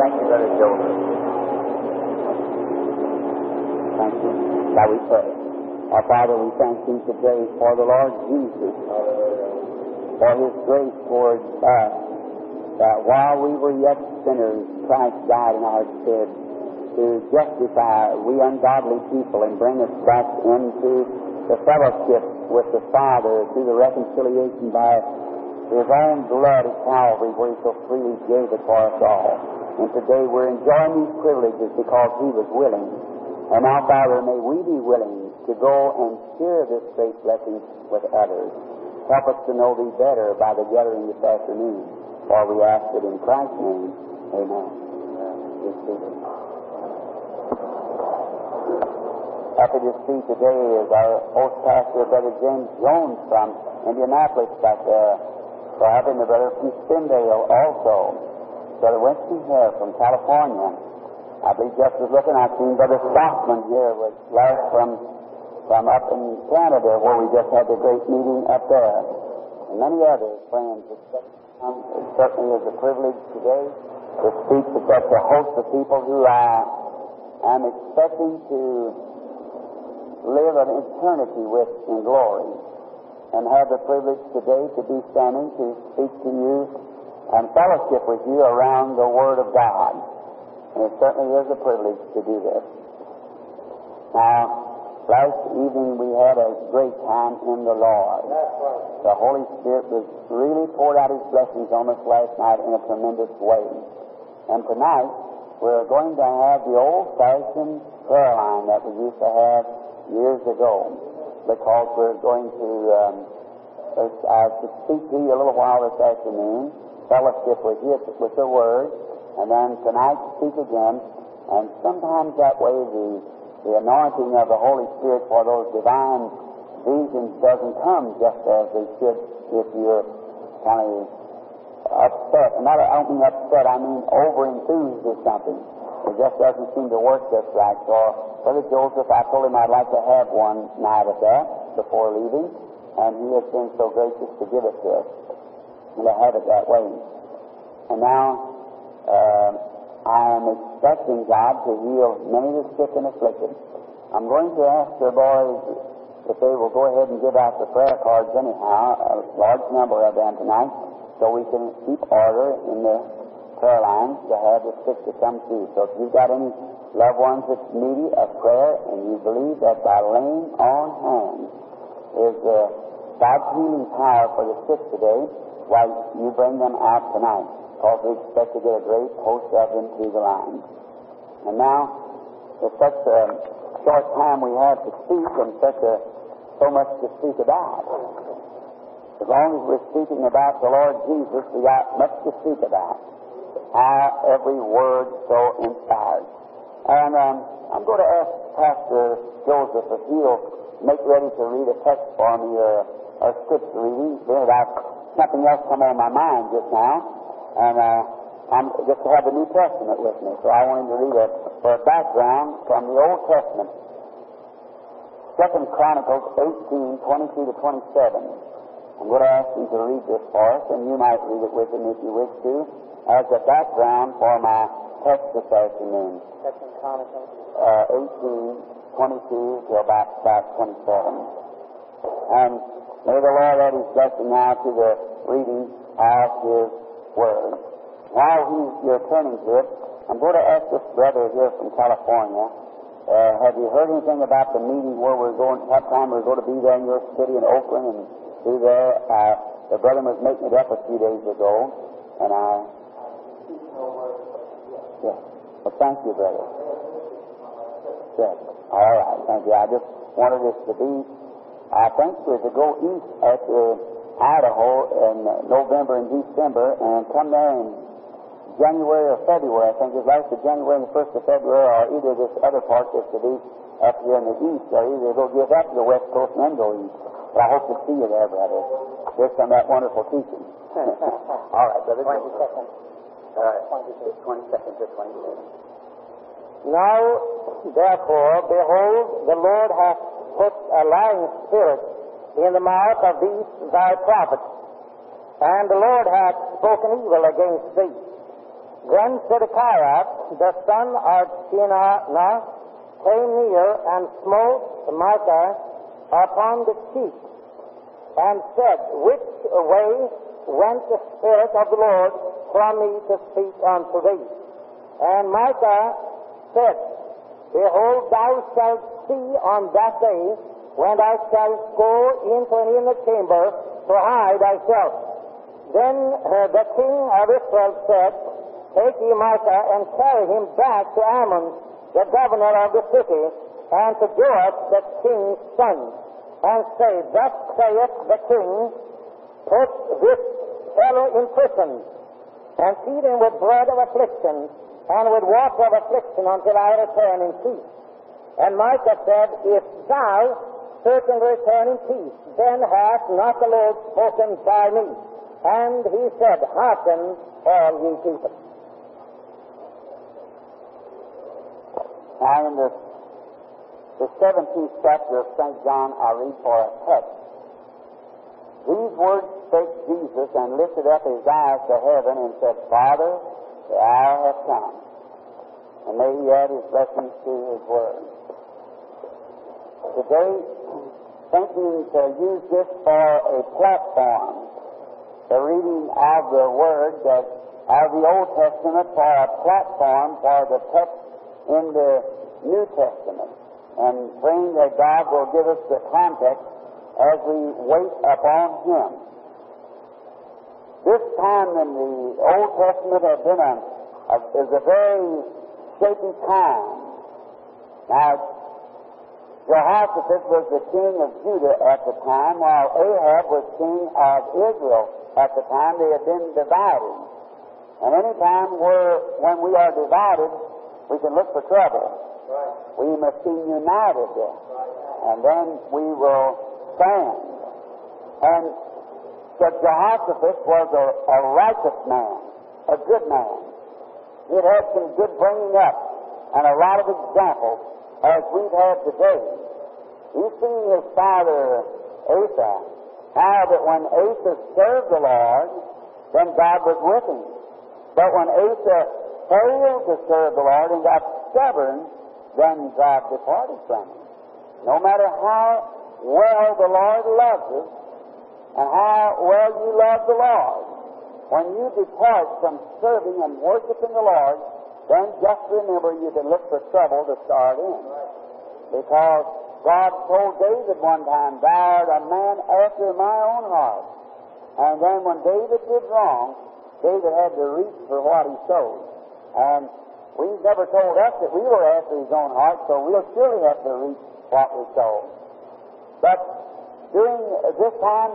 Thank you, Brother Joseph. Thank you. Shall we pray? Our Father, we thank you today for the Lord Jesus, for His grace toward us, that while we were yet sinners, Christ died in our stead to justify we ungodly people and bring us back into the fellowship with the Father through the reconciliation by His own blood at Calvary, where He so freely gave it for us all. And today we're enjoying these privileges because He was willing. And now, Father, may we be willing to go and share this great blessing with others. Help us to know Thee better by the gathering this afternoon. For we ask it in Christ's name. Amen. Be seated. Happy to see today is our host pastor, Brother James Jones from Indianapolis back there. We're having a brother from Spindale also. Brother Winston here from California. I believe just as looking, I've seen Brother Stockman here was last from up in Canada, where we just had the great meeting up there. And many other friends. It certainly is a privilege today to speak to such a host of people who I am expecting to live an eternity with in glory, and have the privilege today to be standing to speak to you and fellowship with you around the Word of God. And it certainly is a privilege to do this. Now, last evening we had a great time in the Lord. The Holy Spirit was really poured out His blessings on us last night in a tremendous way. And tonight we're going to have the old-fashioned prayer line that we used to have years ago, because we're going to speak to you a little while this afternoon, fellowship with you with the Word, and then tonight speak again. And sometimes that way the anointing of the Holy Spirit for those divine visions doesn't come just as they should if you're kind of upset. And I don't mean upset, I mean over-enthused or something. It just doesn't seem to work just right. So Brother Joseph, I told him I'd like to have one night of that before leaving, and he has been so gracious to give it to us, and to have it that way. And now I am expecting God to heal many of the sick and afflicted. I'm going to ask the boys if they will go ahead and give out the prayer cards anyhow, a large number of them tonight, so we can keep order in the prayer lines to have the sick to come through. So if you've got any loved ones that's needy of prayer, and you believe that by laying on hands is God's healing power for the sick today, why, you bring them out tonight, because we expect to get a great host of them through the line. And now, it's such a short time we have to speak, and so much to speak about. As long as we're speaking about the Lord Jesus, we got much to speak about. Every word so inspired. And I'm going to ask Pastor Joseph if he'll make ready to read a text for me or scripture reading. Something else come on my mind just now, and I'm just to have the New Testament with me. So I want him to read for a background from the Old Testament. 2 Chronicles 18:22 to 27. I'm going to ask him to read this for us, and you might read it with him if you wish to, as a background for my text this afternoon. 2 Chronicles 18:22 to about 27. And may the Lord add His blessing now to the reading of His Word. While you're turning to it, I'm going to ask this brother here from California, have you heard anything about the meeting where we're going, what time we're going to be there in your city in Oakland and be there? The brother was making it up a few days ago, and yes. Well, thank you, brother. Yes. All right, thank you. I just wanted us to be, I think we're to go east at Idaho in November and December, and come there in January or February. I think it's last of January and the 1st of February, or either this other part is to be up here in the east, or either go give up to the west coast and then go east. But I hope to see you there, brother. Just on that wonderful teaching. All right, brother. 22nd. All right. 22nd to 27th. Now, therefore, behold, the Lord hath put a lying spirit in the mouth of these thy prophets, and the Lord hath spoken evil against thee. Then Zedekiah, the son of Chenaanah, came near and smote Micah upon the cheek, and said, Which way went the Spirit of the Lord from me to speak unto thee? And Micah said, Behold, thou shalt see on that day, when thou shalt go into an inner chamber to hide thyself. Then the king of Israel said, Take ye Micah, and carry him back to Ammon, the governor of the city, and to Joash, the king's son, and say, Thus saith the king, Put this fellow in prison, and feed him with bread of affliction, and with water of affliction, until I return in peace. And Micah said, If thou certainly return in peace, then hath not the Lord spoken by me. And he said, Hearken, all ye people. Now, in the 17th chapter of St. John, I read for a text. These words spake Jesus, and lifted up his eyes to heaven, and said, Father, the hour hath come. And may he add his blessings to his word. Today, thinking to use this for a platform, the reading of the Word of the Old Testament for a platform for the text in the New Testament, and praying that God will give us the context as we wait upon Him. This time in the Old Testament is a very shaky time. Now, Jehoshaphat was the king of Judah at the time, while Ahab was king of Israel at the time. They had been divided. And any time when we are divided, we can look for trouble. Right. We must be united, and then we will stand. And so Jehoshaphat was a righteous man, a good man. He had some good bringing up, and a lot of examples, as we've had today. He's seen his father Asa, how that when Asa served the Lord, then God was with him. But when Asa failed to serve the Lord and got stubborn, then God departed from him. No matter how well the Lord loves us, and how well you love the Lord, when you depart from serving and worshiping the Lord, then just remember you can look for trouble to start in. Because God told David one time, Thou art a man after my own heart. And then when David did wrong, David had to reach for what he sowed. And He's never told us that we were after his own heart, so we'll surely have to reach what we sowed. But during this time,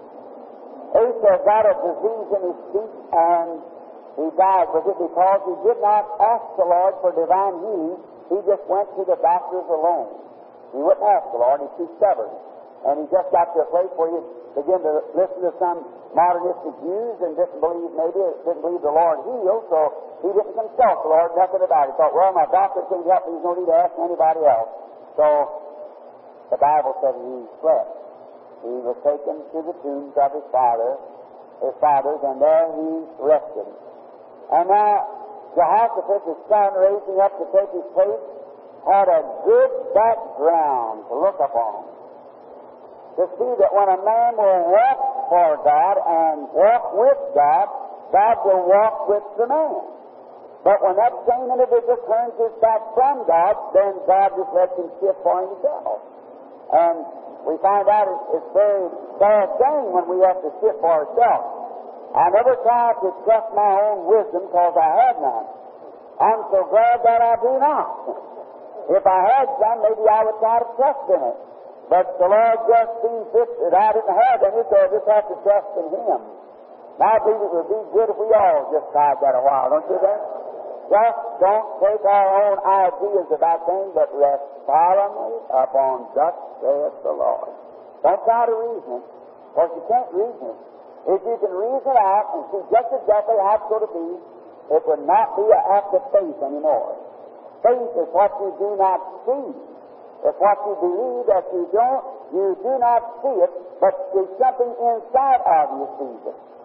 Asa got a disease in his feet, and he died with it because he did not ask the Lord for divine healing. He just went to the doctors alone. He wouldn't ask the Lord. He's too stubborn. And he just got to a place where he began to listen to some modernistic views and didn't believe the Lord healed, so he didn't consult the Lord nothing about it. He thought, well, my doctor can't help me. There's no need to ask anybody else. So the Bible said he slept. He was taken to the tombs of his fathers, and there he rested. And now Jehoshaphat, his son, raising up to take his place, had a good background to look upon. To see that when a man will walk for God and walk with God, God will walk with the man. But when that same individual turns his back from God, then God just lets him shift for himself. And we find out it's a very bad thing when we have to shift for ourselves. I never tried to trust my own wisdom because I had none. I'm so glad that I do not. If I had some, maybe I would try to trust in it. But the Lord just seemed fit that I didn't have any, so I just have to trust in Him. And I believe it would be good if we all just tried that a while, don't you think? Just don't take our own ideas about things, but rest solemnly upon thus saith the Lord. Don't try to reason it, because you can't reason it. If you can reason it out and see just exactly how it's going to be, it would not be an act of faith anymore. Faith is what you do not see. It's what you believe that you do not see it, but there's something inside of you sees it.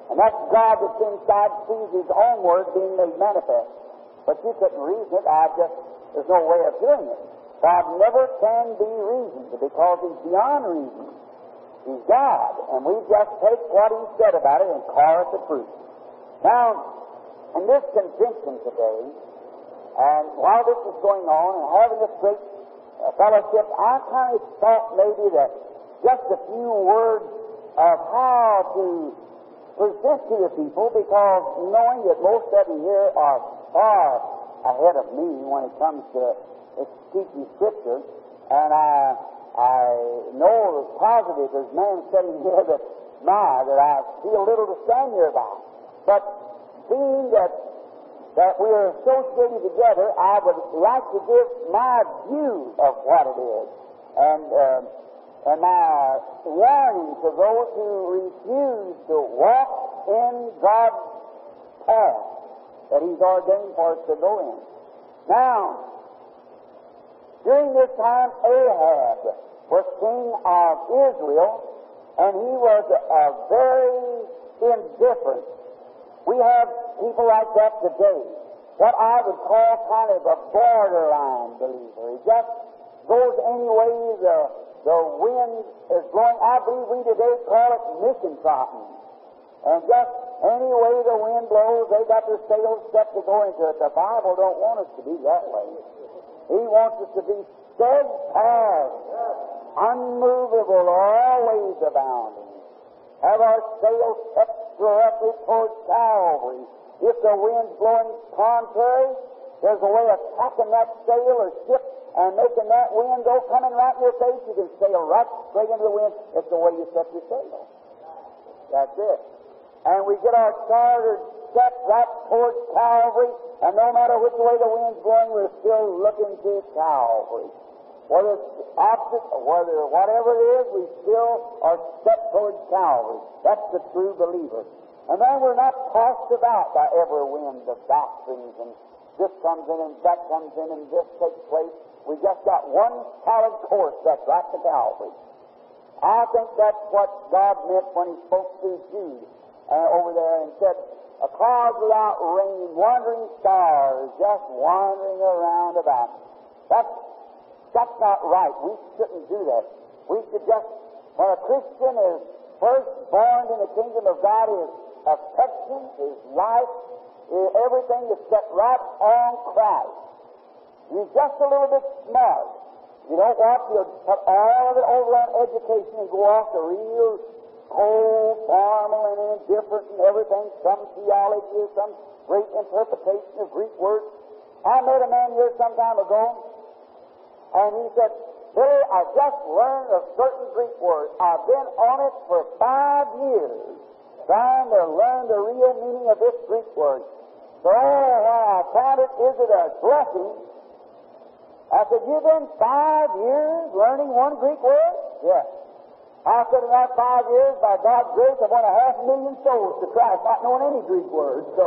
And that's God that's inside sees His own Word being made manifest. But you couldn't reason it. There's no way of doing it. God never can be reasoned because He's beyond reason. He's God. And we just take what He said about it and call it the truth. Now, in this convention today, and while this is going on and having this great fellowship, I kind of thought maybe that just a few words of how to present to the people, because knowing that most of you here are far ahead of me when it comes to teaching Scripture, and I know positive there's man sitting here that I feel little to stand here by. But being that we are associated together, I would like to give my view of what it is, and my warning to those who refuse to walk in God's path that He's ordained for us to go in. Now, during this time, Ahab was king of Israel, and he was very indifferent. We have people like that today, what I would call kind of a borderline believer. He just goes any way the wind is blowing. I believe we today call it mission trotting. And just any way the wind blows, they got their sails set to go into it. The Bible don't want us to be that way. He wants us to be steadfast, unmovable, always abounding. Have our sails set directly towards Calvary. If the wind's blowing contrary, there's a way of tacking that sail or ship and making that wind go coming right in your face. You can sail right straight into the wind. It's the way you set your sail. That's it. And we get our charter set right towards Calvary, and no matter which way the wind's blowing, we're still looking to Calvary. Whether it's opposite or whatever it is, we still are set towards Calvary. That's the true believer. And then we're not tossed about by every wind of doctrines, and this comes in and that comes in and this takes place. We just got one solid course set right to Calvary. I think that's what God meant when He spoke to Jude over there and said, a cloud without rain, wandering stars, just wandering around about. That's not right. We shouldn't do that. We should just, when a Christian is first born in the kingdom of God, his affection, his life, everything is set right on Christ. He's just a little bit smart. You don't want to put all of it over on education and go off to real cold, formal, and indifferent and everything, some theology, some great interpretation of Greek words. I met a man here some time ago, and he said, Billy, I just learned a certain Greek word. I've been on it for 5 years, trying to learn the real meaning of this Greek word. So when I found it, is it a blessing? I said, you've been 5 years learning one Greek word? Yes. I said, in that 5 years, by God's grace, I've won 500,000 souls to Christ, not knowing any Greek words. So,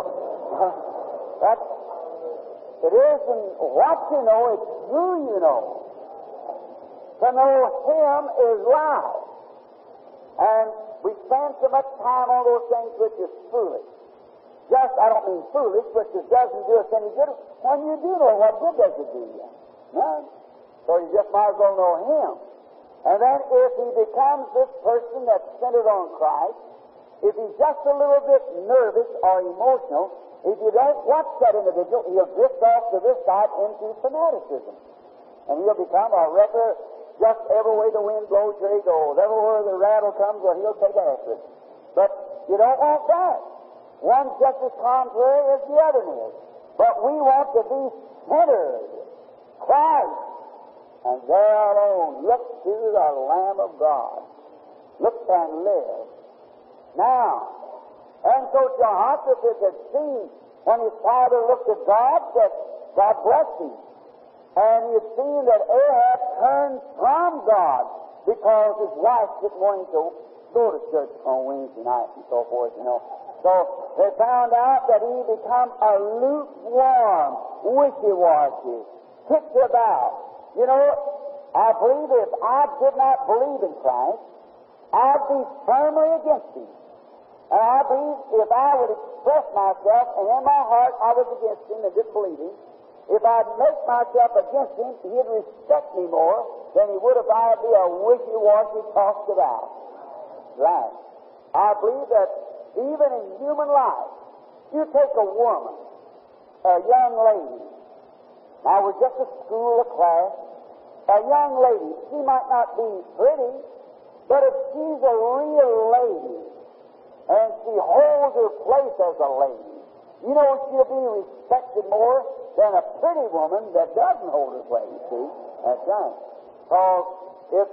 it isn't what you know, it's who you know. To know Him is life. And we spend so much time on those things which is foolish. Just, I don't mean foolish, which doesn't do us any good. When you do know, what good does it do you? None. So you just might as well know Him. And then if he becomes this person that's centered on Christ, if he's just a little bit nervous or emotional, if you don't watch that individual, he'll drift off to this side into fanaticism. And he'll become a wrecker just every way the wind blows, here he goes. Everywhere the rattle comes, well, he'll take after it. But you don't want that. One's just as contrary as the other is. But we want to be centered. Christ. And there alone, look to the Lamb of God. Look and live. Now, and so Jehoshaphat had seen when his father looked at God that God blessed him. And he had seen that Ahab turned from God because his wife didn't want him to go to church on Wednesday night and so forth, you know. So they found out that he become a lukewarm, wishy-washy, kicked about. You know, I believe if I did not believe in Christ, I'd be firmly against Him. And I believe if I would express myself and in my heart I was against him and disbelieving, if I'd make myself against him, he'd respect me more than he would if I'd be a wishy-washy tossed about. Right. I believe that even in human life, you take a woman, a young lady. Now, we're just a school, a class. A young lady, she might not be pretty, but if she's a real lady and she holds her place as a lady, you know she'll be respected more than a pretty woman that doesn't hold her place, see? That's right. Because if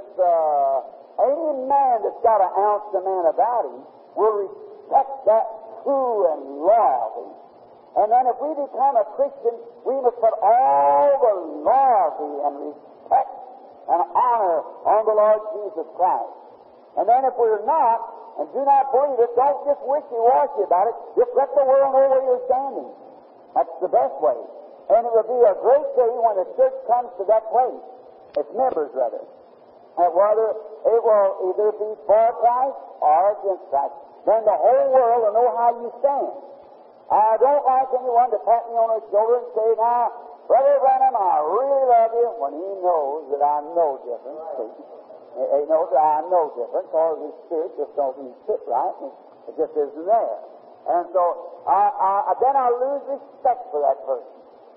any man that's got an ounce of man about him will respect that true and loyalty. And then if we become a Christian, we must put all the loyalty and respect and honor on the Lord Jesus Christ. And then if we're not, and do not believe it, don't just wishy-washy about it. Just let the world know where you're standing. That's the best way. And it will be a great day when the church comes to that place. Its members, rather. Whether it will either be for Christ or against Christ. Then the whole world will know how you stand. I don't like anyone to pat me on the shoulder and say, now, Brother Branham, I really love you, when he knows that I'm no different. See? He knows that I'm no different, because his spirit just doesn't fit right, and it just isn't there. And so, then I lose respect for that person.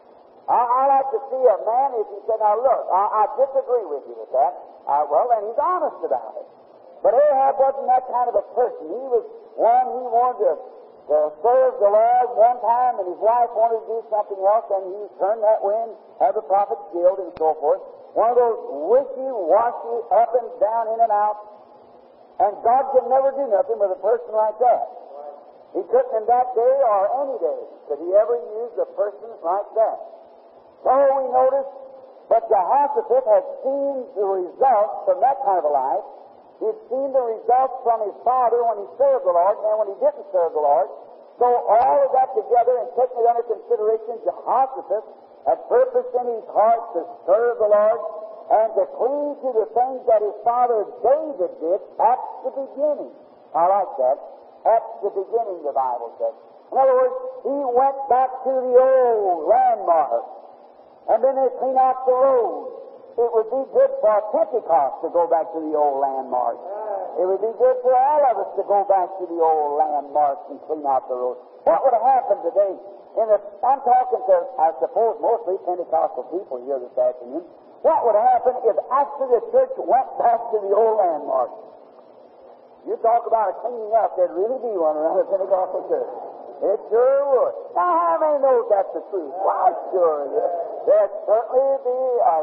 I like to see a man, if he said, now look, I disagree with you with that, well, then he's honest about it. But Ahab wasn't that kind of a person. He was one, he wanted to serve the Lord one time, and his wife wanted to do something else, and he turned that way and had the prophet killed and so forth. One of those wishy-washy, up and down, in and out. And God can never do nothing with a person like that. He couldn't in that day or any day could he ever use a person like that. So we notice, but Jehoshaphat had seen the results from that kind of a life. He had seen the results from his father when he served the Lord and when he didn't serve the Lord. So all of that together and taking it under consideration, Jehoshaphat had purposed in his heart to serve the Lord and to cling to the things that his father David did at the beginning. I like that. At the beginning, the Bible says. In other words, he went back to the old landmark. And then they clean out the road. It would be good for Pentecost to go back to the old landmark. It would be good for all of us to go back to the old landmarks and clean out the road. What would happen today? I'm talking to, I suppose, mostly Pentecostal people here this afternoon. What would happen if after the church went back to the old landmark? You talk about a cleaning up, there'd really be one around the Pentecostal church. It sure would. Now, how many knows that's the truth? Why, sure. There'd certainly be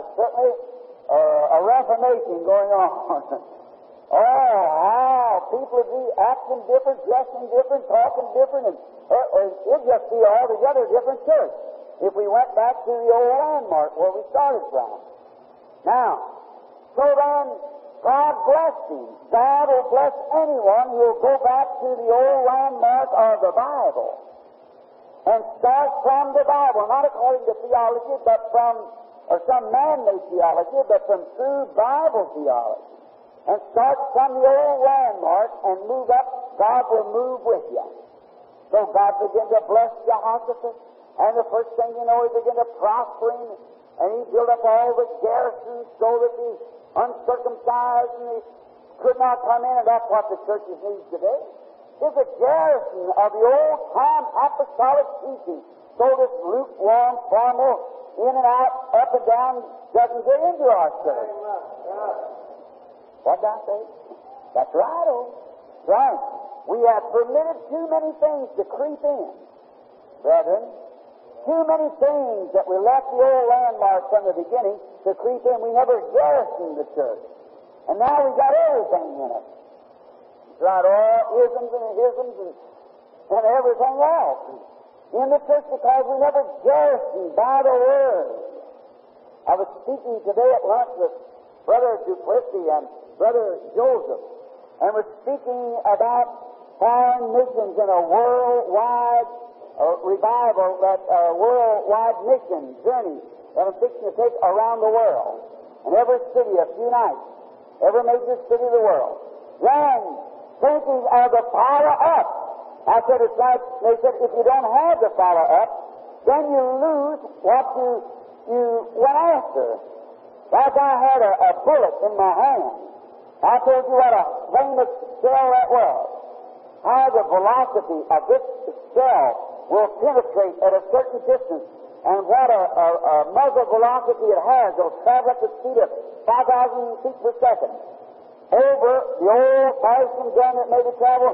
a reformation going on. Oh, how people would be acting different, dressing different, talking different, and it'd just be an altogether different church if we went back to the old landmark where we started from. Now, so then, God blessed him. God will bless anyone who will go back to the old landmark of the Bible and start from the Bible, not according to theology, but from, or some man-made theology, but from true Bible theology. And start from the old landmark and move up. God will move with you. So God began to bless Jehoshaphat, and the first thing you know, he began to prosper him, and he built up all the garrisons so that the uncircumcised and they could not come in, and that's what the churches need today. It's a garrison of the old-time apostolic teaching, so this lukewarm, formal, in and out, up and down, doesn't get into our church. What did I say? That's right, right. We have permitted too many things to creep in, brethren. Too many things that we left the old landmark from the beginning to creep in. We never garrisoned the church. And now we got everything in it. Right, all isms and everything else in the church because we never garrisoned by the Word. I was speaking today at lunch with Brother Duplessis and Brother Joseph, and was speaking about foreign missions in a worldwide revival, that worldwide mission journey that I'm fixing to take around the world. In every city, a few nights, every major city of the world. Then, thinking of the power up I said, it's like, they said, if you don't have the follow-up, then you lose what you went after. Like I had a bullet in my hand. I told you what a famous shell that was. How the velocity of this shell will penetrate at a certain distance, and what a muzzle velocity it has. It'll travel at the speed of 5,000 feet per second. Over the old-fashioned gun that maybe travel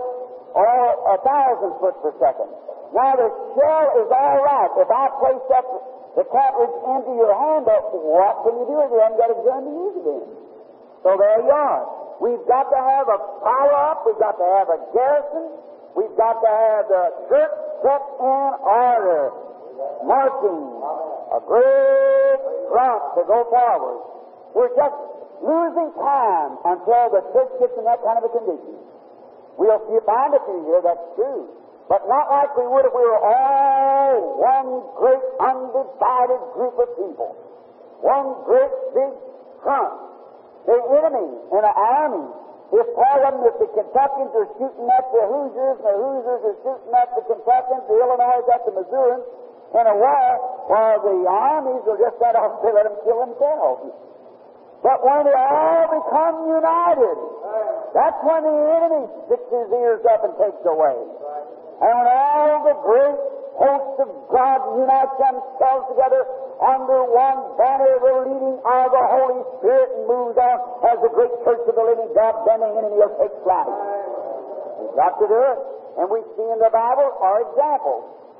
1,000 foot per second. Now the shell is all right. If I place up the cartridge into your hand, but what can you do if you haven't got a gun to use it in? So there you are. We've got to have a power-up. We've got to have a garrison. We've got to have the church set in order, marching a great front to go forward. We're just losing time until the church gets in that kind of a condition. We'll find a few here, that's true. But not like we would if we were all one great undivided group of people. One great big front. The enemy in an army, if part of them, if the Kentuckians are shooting at the Hoosiers, and the Hoosiers are shooting at the Kentuckians, the Illinois at the Missourians, in a war, well, the armies will just set off and let them kill themselves. But when they all become united, that's when the enemy sticks his ears up and takes away. And when all the great hosts of God unite themselves together under one banner, the leading of the Holy Spirit, and moves on as the great church of the living God, then the enemy will take flight. We've got to do it. And we see in the Bible are examples.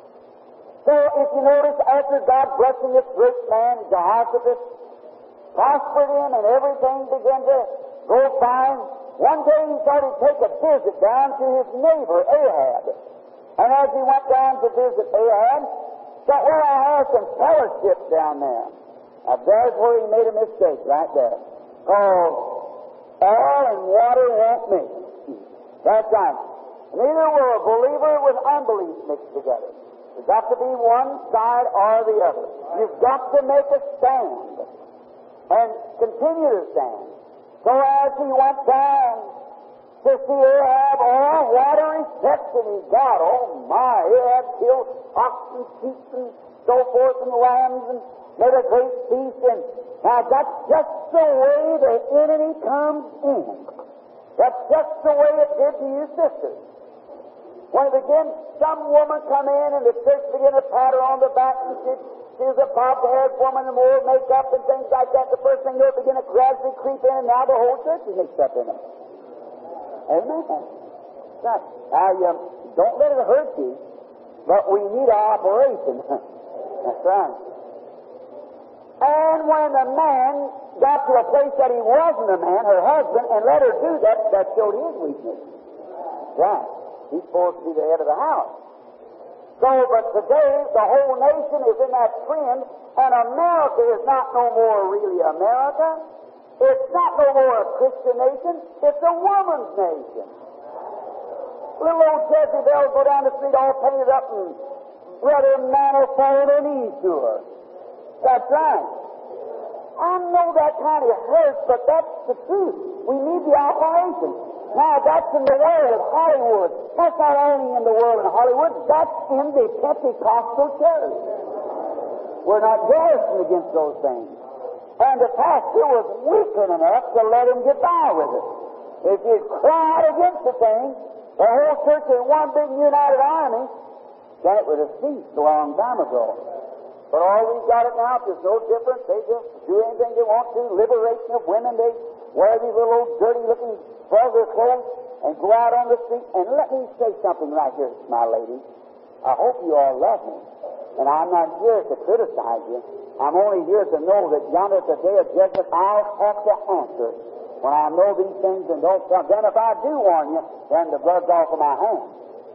So if you notice, after God blessing this great man, Jehoshaphat, prospered him and everything began to go fine, one day he thought he'd take a visit down to his neighbor, Ahab. And as he went down to visit Ahab, thought, well, I have some fellowship down there. Now, there's where he made a mistake, right there. Oh, oil and water won't mix. That's right. Neither will a believer with unbelief mix together. There's got to be one side or the other. You've got to make a stand and continue to stand. So as he went down to see Ahab, all water is kept, and he got, oh my, Ahab killed oxen, sheep, and so forth, and lambs, and made a great feast. And now that's just the way the enemy comes in. That's just the way it did to you sisters. When it begins, some woman come in, and the church begin to pat her on the back, and she was a bobbed-haired woman, and more makeup and things like that. The first thing they'll begin to gradually creep in, and now the whole church is mixed up in it. Amen. Now, you don't let it hurt you, but we need an operation. That's right. And when the man got to a place that he wasn't a man, her husband, and let her do that, that showed his weakness. Right. He's supposed to be the head of the house. So, but today, the whole nation is in that trend, and America is not no more really America. It's not no more a Christian nation. It's a woman's nation. Little old Jezebel go down the street all painted up, and brother man will fall on their knees to her. That's right. I know that kind of hurts, but that's the truth. We need the operation. Now, that's in the world of Hollywood. That's not only in the world of Hollywood, that's in the Pentecostal church. We're not garrisoned against those things. And the pastor was weak enough to let him get by with it. If you cried against the thing, the whole church is one big united army, then it would have ceased a long time ago. But all we've got it now, there's no difference. They just do anything they want to. Liberation of women. They wear these little old dirty-looking vulgar clothes and go out on the street. And let me say something right here, my lady. I hope you all love me. And I'm not here to criticize you. I'm only here to know that yonder at the day of judgment, I'll have to answer when I know these things and don't come. Then if I do warn you, then the blood's off of my hands.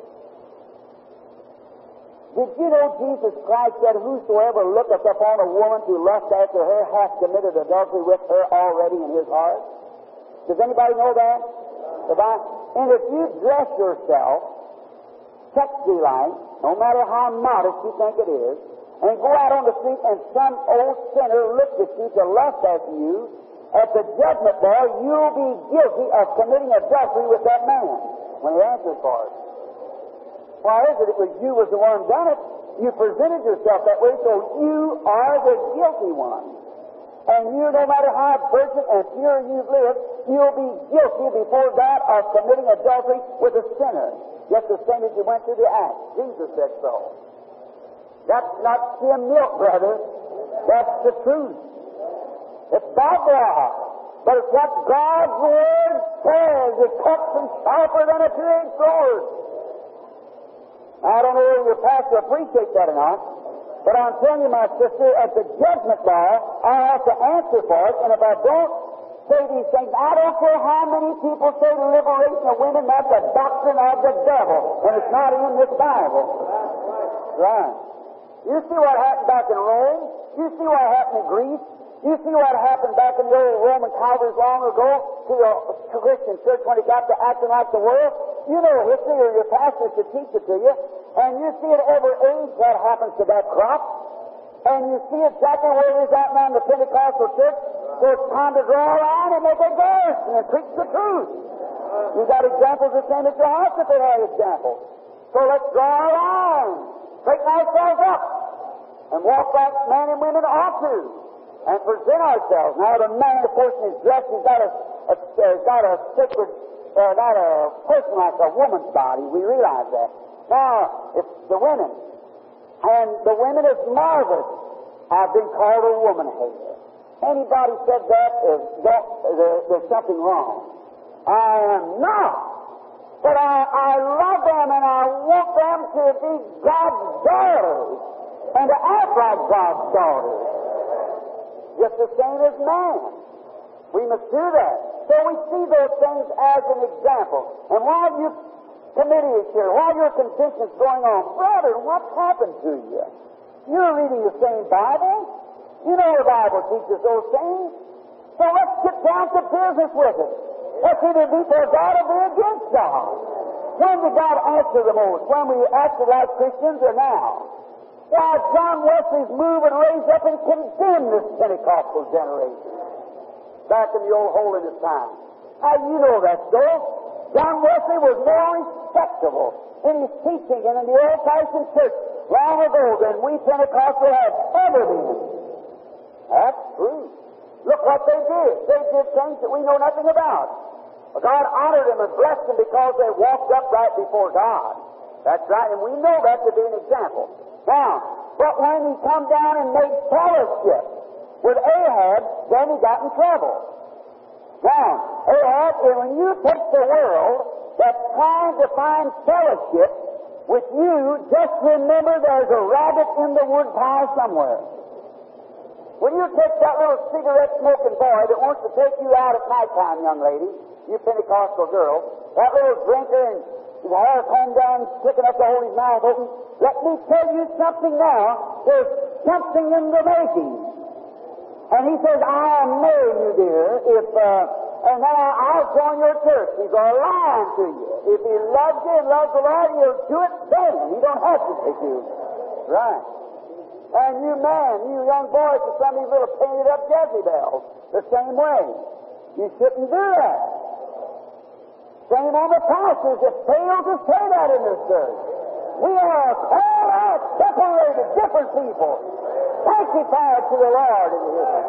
Did you know Jesus Christ said, whosoever looketh upon a woman to lust after her hath committed adultery with her already in his heart? Does anybody know that? And if you dress yourself sexy-like, no matter how modest you think it is, and go out on the street and some old sinner looks at you to lust after you, at the judgment bar, you'll be guilty of committing adultery with that man when he answers for it. Why is it? It was you was the one done it. You presented yourself that way, so you are the guilty one. And you, no matter how virgin and pure you've lived, you'll be guilty before God of committing adultery with a sinner. Just the same as you went through the act. Jesus said so. That's not skim milk, brother. That's the truth. It's God's law. But it's what God's Word says. It cuts and sharper than a two-edged sword. I don't know whether your pastor appreciates that or not, but I'm telling you, my sister, at the judgment bar, I have to answer for it, and if I don't say these things, I don't care how many people say the liberation of women, that's a doctrine of the devil, and it's not in this Bible. Right. You see what happened back in Rome? You see what happened in Greece? You see what happened back in the old Roman Calvaries long ago to the Christian church when it got to acting like the world? You know history, or your pastor should teach it to you. And you see at every age what happens to that crop. And you see exactly where it is at now in the Pentecostal church. So it's time to draw a line and make a verse and preach the truth. You've got examples the same as your hospital had examples. So let's draw a line, straighten ourselves up, and walk like men and women ought to. And present ourselves. Now, the man, of course, in his dress, he's got a sacred, not a person like a woman's body. We realize that. Now, it's the women. And the women is marvelous. I've been called a woman hater. Anybody said that, there's something wrong. I am not. But I love them and I want them to be God's daughters and to act like God's daughters. Just the same as man. We must do that. So we see those things as an example. And while your committee is here, while your convention is going on, brother, what's happened to you? You're reading the same Bible. You know the Bible teaches those things. So let's get down to business with it. Let's either be for God or be against God. When did God answer the most? When we acted like Christians or now? Why, John Wesley's move and raise up and condemn this Pentecostal generation back in the old holiness time. Now, you know that story. John Wesley was more respectable in his teaching and in the old-fashioned church long ago than we Pentecostals have ever been. That's true. Look what they did. They did things that we know nothing about. But God honored them and blessed them because they walked upright before God. That's right, and we know that to be an example. Now, but when he come down and made fellowship with Ahab, then he got in trouble. Now, Ahab, when you take the world that's trying to find fellowship with you, just remember there's a rabbit in the wood pile somewhere. When you take that little cigarette-smoking boy that wants to take you out at nighttime, young lady, you Pentecostal girl, that little drinker and his hair combed down, sticking up to hold his mouth open, let me tell you something now. There's something in the making. And he says, I'll marry you, dear, and then I'll join your church. He's going to lie to you. If he loves you and loves the Lord, he'll do it then. He don't have to take you. Right. And you man, you young boys, with some of these little painted up Jezebels, the same way. You shouldn't do that. Same on the pastors that fail to say that in this church. We are called out, separated, different people, sanctified to the Lord in the history.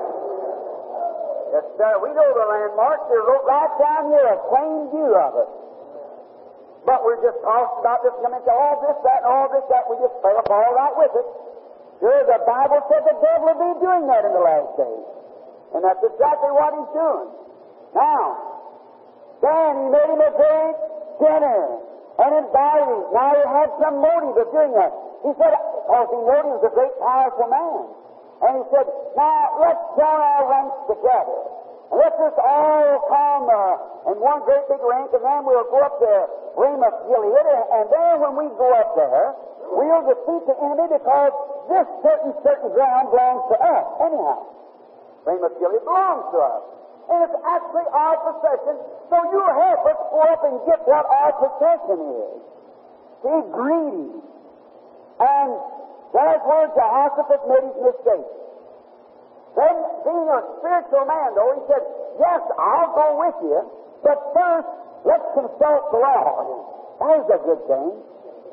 Yes, sir. We know the landmarks. They're right down here, a plain view of it. But we're just talking about this, coming to all this, that, and all this, that. We just fell up all right with it. Sure, the Bible says the devil will be doing that in the last days. And that's exactly what he's doing. Now, then he made him a great dinner and invited him. Now he had some motive of doing that. He said, because he knew he was a great, powerful man. And he said, now let's join our ranks together. And let's just all come in one great big rank, and then we'll go up to Ramoth Gilead. And then when we go up there, we'll defeat the enemy because this certain ground belongs to us. Anyhow, Ramoth Gilead belongs to us. And it's actually our possession, so you'll help us go up and get what our possession is. Be greedy. And that's where Jehoshaphat made his mistake. Then, being a spiritual man, though, he said, yes, I'll go with you, but first, let's consult the Lord. That is a good thing.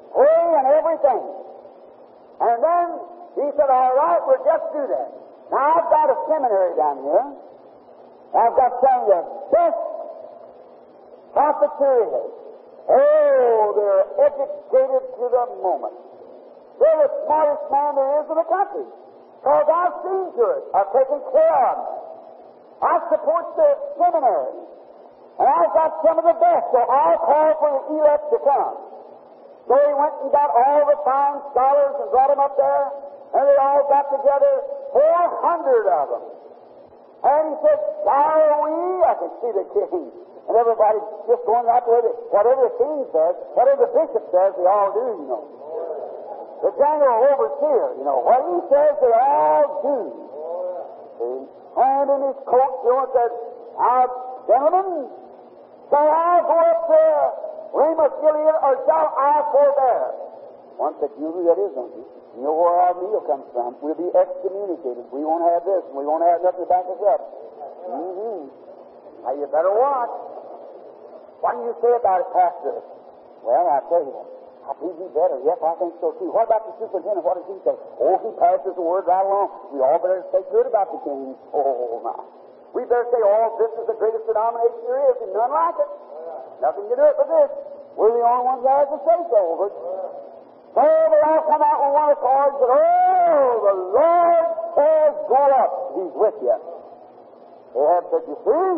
pray and everything. And then he said, all right, we'll just do that. Now, I've got a seminary down here. I've got some of the best prophets there is. Oh, they're educated to the moment. They're the smartest man there is in the country. Because I've seen to it. I've taken care of them. I support the seminary. And I've got some of the best, so I'll call for the elect to come. So he went and got all the fine scholars and brought them up there, and they all got together, 400 of them. And he said, shall we? I can see the king. And everybody just going right to whatever the king says, whatever the bishop says, they all do, you know. The general overseer, you know, what he says, they all do. See? And in his coat, you know, said, now, gentlemen, shall I go up to Ramoth Gilead, or shall I forbear? One said, you know that is, don't you? You know where our meal comes from. We'll be excommunicated. We won't have this, and we won't have nothing to back us up. Mm-hmm. Now, you better watch. What do you say about it, Pastor? Well, I tell you, I believe he better. Yes, I think so, too. What about the superintendent? What does he say? Oh, he passes the word right along. We all better say good about the king. Oh, my. We better say, oh, this is the greatest denomination there is, and none like it. Nothing to do it with this. We're the only ones that have to say so over it. So they all come out with one accord and said, oh, the Lord says go up. He's with you. They had said, you see?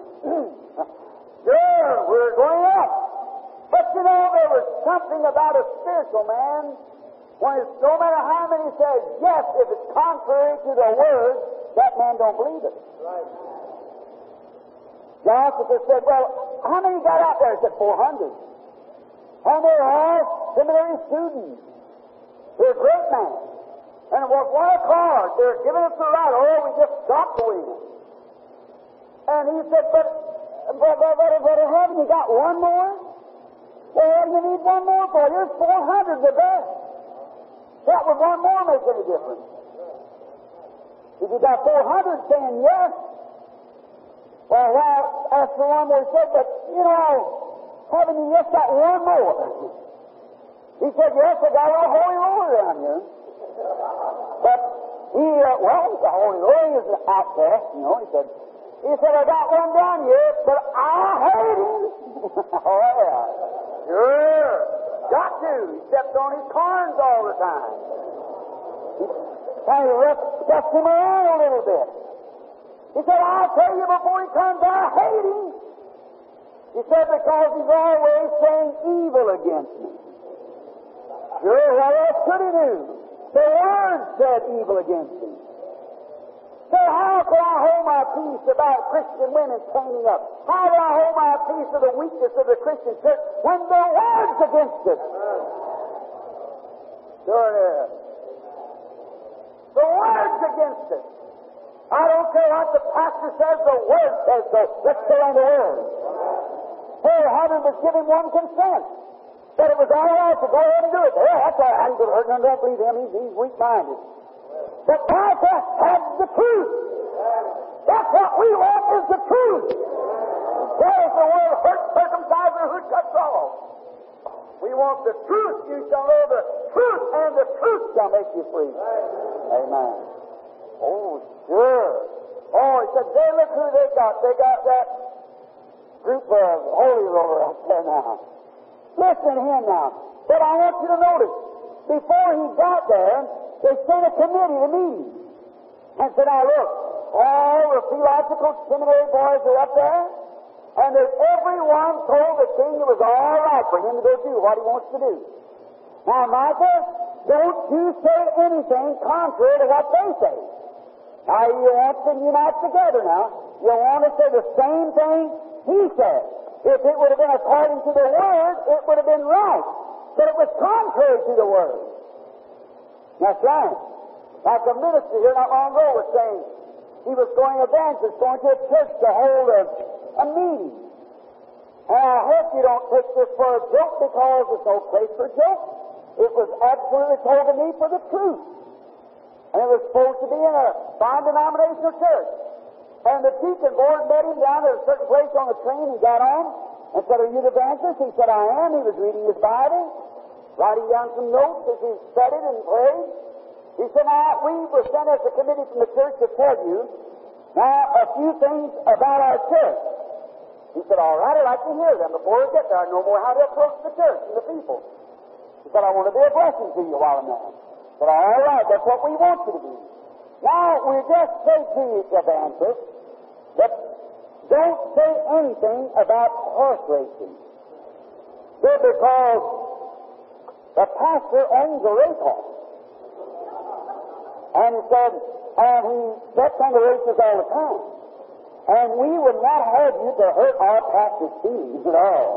Sure, we're going up. But you know, there was something about a spiritual man when it's no matter how many says yes, if it's contrary to the word, that man don't believe it. Right. The officer said, well, how many got out there? He said, 400. And they're all seminary students. They're great men. And it was one accord. They're giving us the right. Oh, we just stopped the wheel. And he said, but haven't you got one more? Well, you need one more for it. Here's 400, the best. What would one more make any difference? If you got 400 saying yes, well, after one more said, but, you know, haven't you just got one more? He said, yes, I got a holy roller down here. But he's a holy roller. He was an outcast, you know. He said, I got one down here, but I hate him. Oh, yeah. Sure. Got to. He stepped on his corns all the time. He kind of stuffed him around a little bit. He said, I'll tell you before he comes, I hate him. He said, because he's always saying evil against me. Sure, what else could he do? The Word said evil against him. So how can I hold my peace about Christian women chaining up? How do I hold my peace of the weakness of the Christian church when the Word's against it? Sure it is. The Word's against it. I don't care what the pastor says, the Word says so. Let's go on the Word. Hey, Harvard was giving one consent. That it was all right to go ahead and do it. Well, that's all right. I don't believe him. He's weak-minded. But Martha had the truth. That's what we want, is the truth. There's the word hurt, circumciser, who cuts off. We want the truth. You shall know the truth, and the truth shall make you free. Amen. Oh, sure. Oh, he said, they look who they got. They got that group of holy roller out there now. Listen to him now. But I want you to notice, before he got there, they sent a committee to meet him and said, now look, all the theological seminary boys are up there, and everyone told the king it was all right for him to go do what he wants to do. Now, Michael, don't you say anything contrary to what they say. Now, you want to unite together now. You want to say the same thing he said. If it would have been according to the Word, it would have been right. But it was contrary to the Word. That's right. Like a minister here not long ago was saying, he was going evangelist, going to a church to hold a meeting. And I hope you don't take this for a joke, because there's no place for joke. It was absolutely told to me for the truth. And it was supposed to be in a fine denominational church. And the deacon board met him down at a certain place on the train. He got on and said, are you the evangelist? He said, I am. He was reading his Bible. writing down some notes as he studied and prayed. He said, now, we were sent as a committee from the church to tell you now a few things about our church. He said, all right, I'd like to hear them before we get there. I know more how to approach the church and the people. He said, I want to be a blessing to you while I'm there. I said, all right, that's what we want you to be. Now, we just say to you, evangelist, that don't say anything about horse racing. Because the pastor owns a race horse. And he said, and he bets on the races all the time. And we would not have you to hurt our pastor's feelings at all.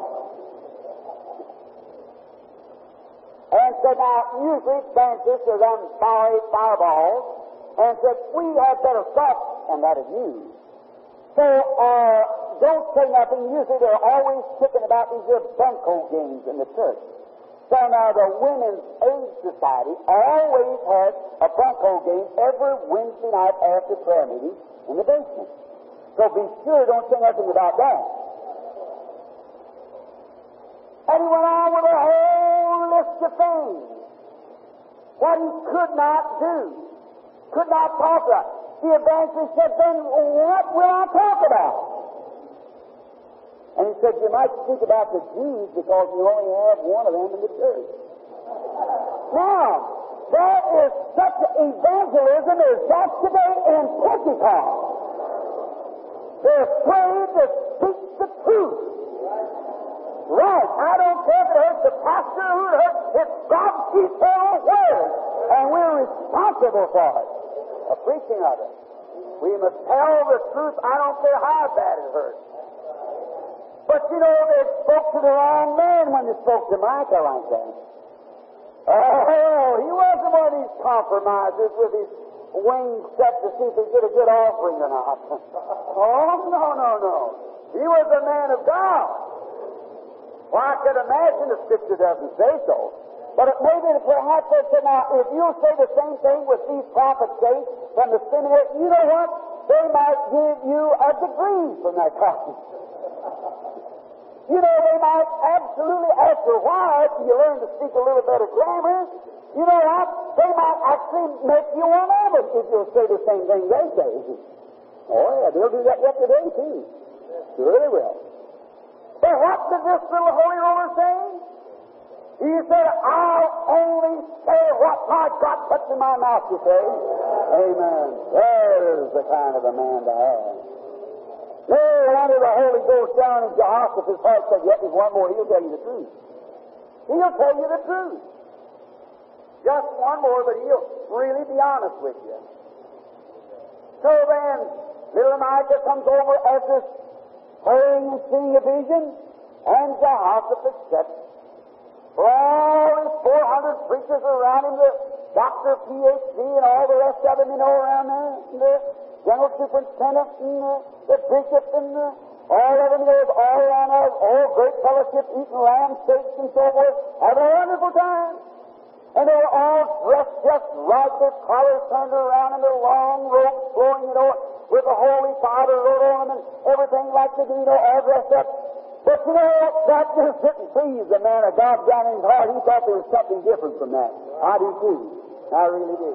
And said, now, usually Francis are them fireballs, and said, we had better stop, and that is you. So, don't say nothing. Usually they're always kicking about these little bunco games in the church. So now the Women's Aid Society always has a bunco game every Wednesday night after prayer meeting in the basement. So be sure don't say nothing about that. And he went on with a whole list of things. What he could not do. Could not talk about. The evangelist said, then what will I talk about? And he said, you might speak about the Jews because you only have one of them in the church. Now, there is such evangelism as that today in Pentecost. They're afraid to speak the truth. Right. I don't care if it hurts the pastor or who it hurts. It's God's eternal word. And we're responsible for it. The preaching of it. We must tell the truth. I don't care how bad it hurts. But you know, they spoke to the wrong man when they spoke to Micah like that. Oh, he wasn't one of these compromisers with his wings set to see if he'd get a good offering or not. Oh, no. He was a man of God. Well, I could imagine the Scripture doesn't say so. But maybe perhaps they said, now, if you'll say the same thing with these prophets say from the seminary, you know what? They might give you a degree from that college. You know, they might absolutely, after a while, if you learn to speak a little better grammar, you know what? They might actually make you one of them if you'll say the same thing they say. Oh, yeah, they'll do that yet today, too. Sure they will. But what did this little holy roller say? He said, I'll only say what my God puts in my mouth to say. Amen. There's the kind of a man to have. No wonder the Holy Ghost down in Jehoshaphat's heart said, yet there's one more, he'll tell you the truth. He'll tell you the truth. Just one more, but he'll really be honest with you. So then, little Micah comes over after praying and seeing a vision, and Jehoshaphat said, for all his 400 preachers around him, the Dr. Ph.D. and all the rest of them, you know, around there, and the general superintendent and the bishop and all of them, there was all around there, all great fellowship, eating lamb steaks and so forth, having a wonderful time. And they were all dressed just right, their collars turned around and their long robes flowing, you know, with the Holy Father wrote on them and everything like they do, you know, all dressed up. But you know, that just didn't please the man of God down in his heart. He thought there was something different from that. I do too. I really do.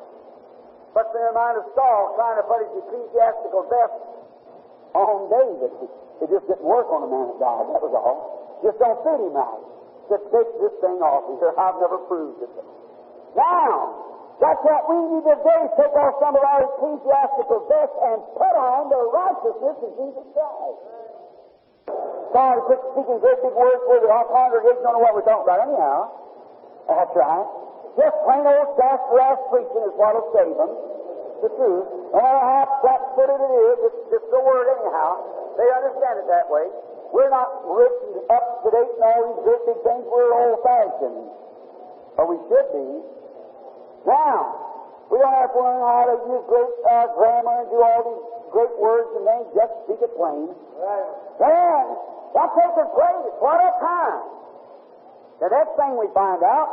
But in the mind of Saul trying to put his ecclesiastical vest on David. It just didn't work on the man of God, that was all. Just don't fit him right. Just take this thing off here. I've never proved it. Now, that's what we need to do, take off some of our ecclesiastical vest and put on the righteousness of Jesus Christ. Sorry to quit speaking great big words for the congregation don't know what we're talking about anyhow. That's right. Just plain old sass preaching is what'll save them. The truth. No matter how flat-footed it is, it's just the word anyhow. They understand it that way. We're not rich and up-to-date and all these great big things. We're old-fashioned. But we should be. Now, we don't have to learn how to use great grammar and do all these great words and things. Just speak it plain. Right. Then, that takes us great. What a time. The next thing we find out,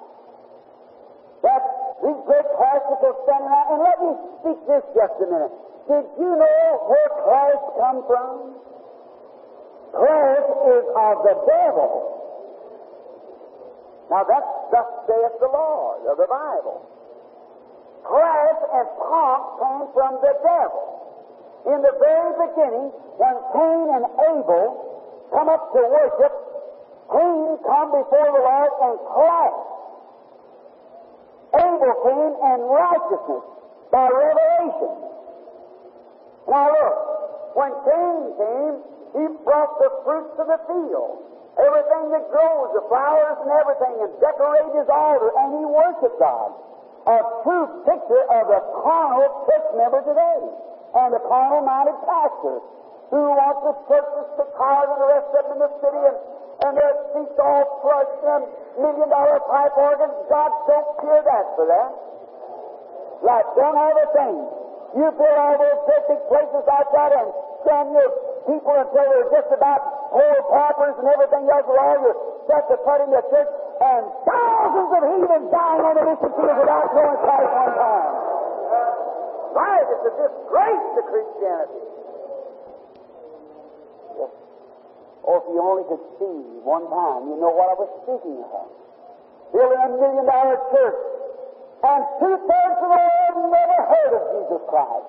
that these great classicals standing out, and let me speak this just a minute. Did you know where Christ comes from? Christ is of the devil. Now that's thus saith the Lord of the Bible. Class and pomp came from the devil. In the very beginning, when Cain and Abel come up to worship, Cain come before the Lord in class. Abel came in righteousness by revelation. Now look, when Cain came, he brought the fruits of the field, everything that grows, the flowers and everything, and decorated his altar, and he worshiped God. A true picture of the carnal church member today, and the carnal-minded pastor who wants the churches, the cars, and the rest of them in the city, and their seats all flushed and $1,000,000 pipe organs. God don't care that for that. Like one other thing. You build all those great big places like that and send your people until they're just about poor paupers and everything else with all your stuff to put in the church, and thousands of heathens dying on the mission field without knowing Christ one time. Right, it's a disgrace to Christianity. Yes. Oh, if you only could see one time, you know what I was speaking of. Building a $1,000,000 church, and 2/3 of the world never heard of Jesus Christ.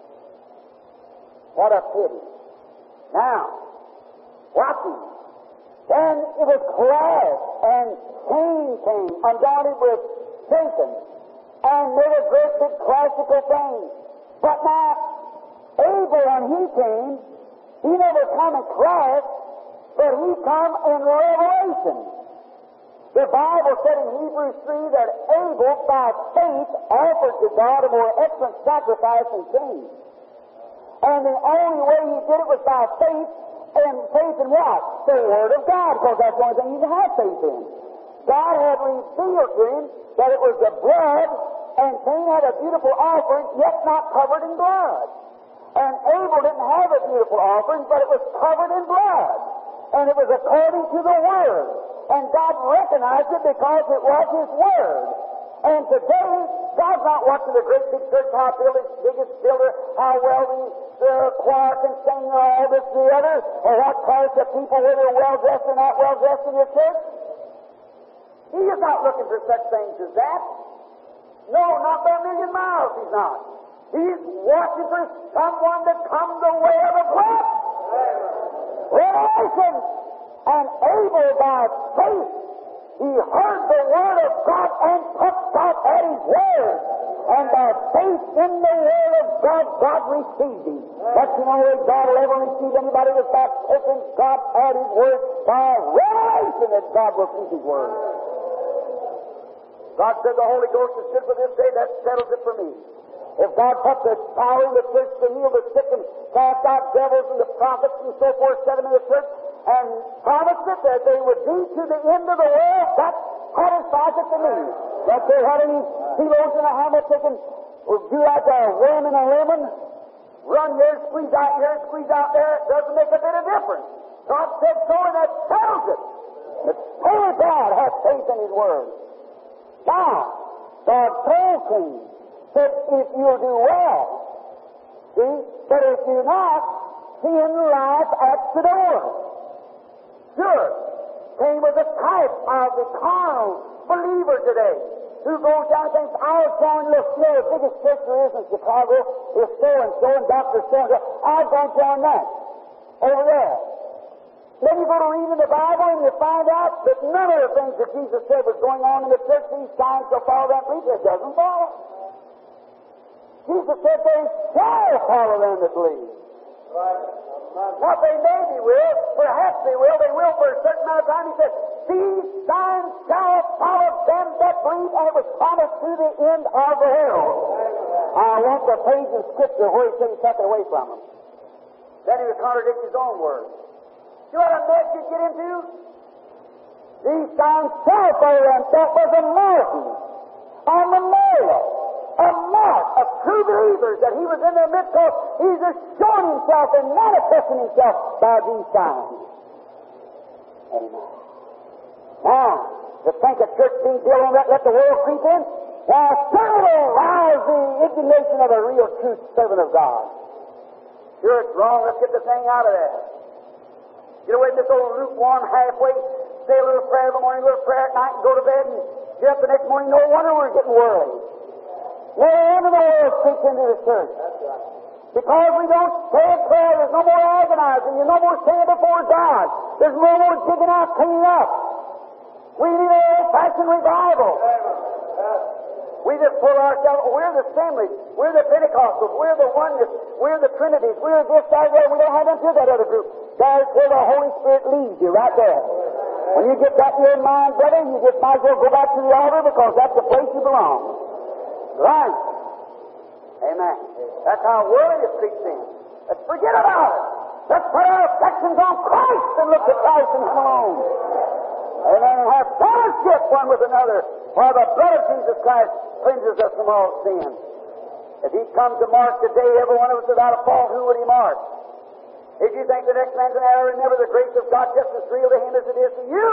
What a pity. Now, watching. Then it was class, and Cain came, undaunted with Satan, and made a great big classical thing. But now, Abel, when he came, he never come in class, but he come in revelation. The Bible said in Hebrews 3 that Abel, by faith, offered to God a more excellent sacrifice than Cain. And the only way he did it was by faith, and faith in what? The Word of God, because that's the only thing you can have faith in. God had revealed to him that it was the blood, and Cain had a beautiful offering, yet not covered in blood. And Abel didn't have a beautiful offering, but it was covered in blood. And it was according to the Word. And God recognized it because it was His Word. And today, God's not watching the great big church, how biggest builder, how well the choir can sing, or all this and the other, or what class of people, whether they're well dressed or not well dressed in your church. He is not looking for such things as that. No, not by a million miles he's not. He's watching for someone to come the way of the cross. Revelation. And Abel, by faith, he heard the Word of God and took God at His Word. And by faith in the Word of God, God received him. That's the only way God will ever receive anybody that's by taking God at His Word, by revelation that God will keep His Word. God said the Holy Ghost is good for this day, that settles it for me. If God put the power in the church to heal the sick and cast out devils and the prophets and so forth, set them in the church, and promised it that they would be to the end of the world, that satisfies it to me. But they had any kilos in a hammer taken, or do like a worm in a lemon, run here, squeeze out here, squeeze out there, it doesn't make a bit of difference. God said so, and that settles it. It's only God has faith in His Word. Now, God told Cain that if you'll do well, see, but if you not, sin lies at the door. Sure, Cain was a type of the carnal believer today who goes down and thinks, I'll join the biggest church there is in Chicago is so-and-so and Dr. So-and-so. I'll go join that over there. Then you go to read in the Bible and you find out that none of the things that Jesus said was going on in the church, these signs shall follow that believe. It doesn't follow. Jesus said they shall follow them that believe. Right. Now they maybe will, perhaps they will for a certain amount of time. He said, these signs shall follow them that believe, and it was promised to the end of the world. I want the page in Scripture where he said he took it away from them. Then he would contradict his own words. You know what a mess you get into? These signs shall follow them. That was a marking on the memorial, a mark of true believers that he was in their midst, because he's showing himself and manifesting himself by these signs. Amen. Now, to think a church being built on that, let the world creep in, now certainly will rouse the indignation of a real true servant of God. Sure, it's wrong. Let's get the thing out of there. Get away from this old lukewarm, halfway, say a little prayer in the morning, a little prayer at night, and go to bed, and get up the next morning. No wonder we're getting worried. No wonder the world creeps into the church. Because we don't say a prayer, there's no more agonizing, there's no more standing before God. There's no more digging out, cleaning up. We need an old-fashioned revival. We just pull ourselves, we're the Assemblies, we're the Pentecostals, we're the Oneness, we're the Trinities, we're this, that, there. We don't have nothing to that other group. That's where the Holy Spirit leads you, right there. When you get that in your mind, brother, you just might as well go back to the altar because that's the place you belong. Right. Amen. That's how worldly is preached in. Let's forget about it. Let's put our affections on Christ and look to Christ and Him alone. Amen. And have fellowship one with another, while the blood of Jesus Christ cleanses us from all sin. If He comes to mark today, every one of us without a fault, who would He mark? If you think the next man's an error, remember the grace of God just as real to him as it is to you.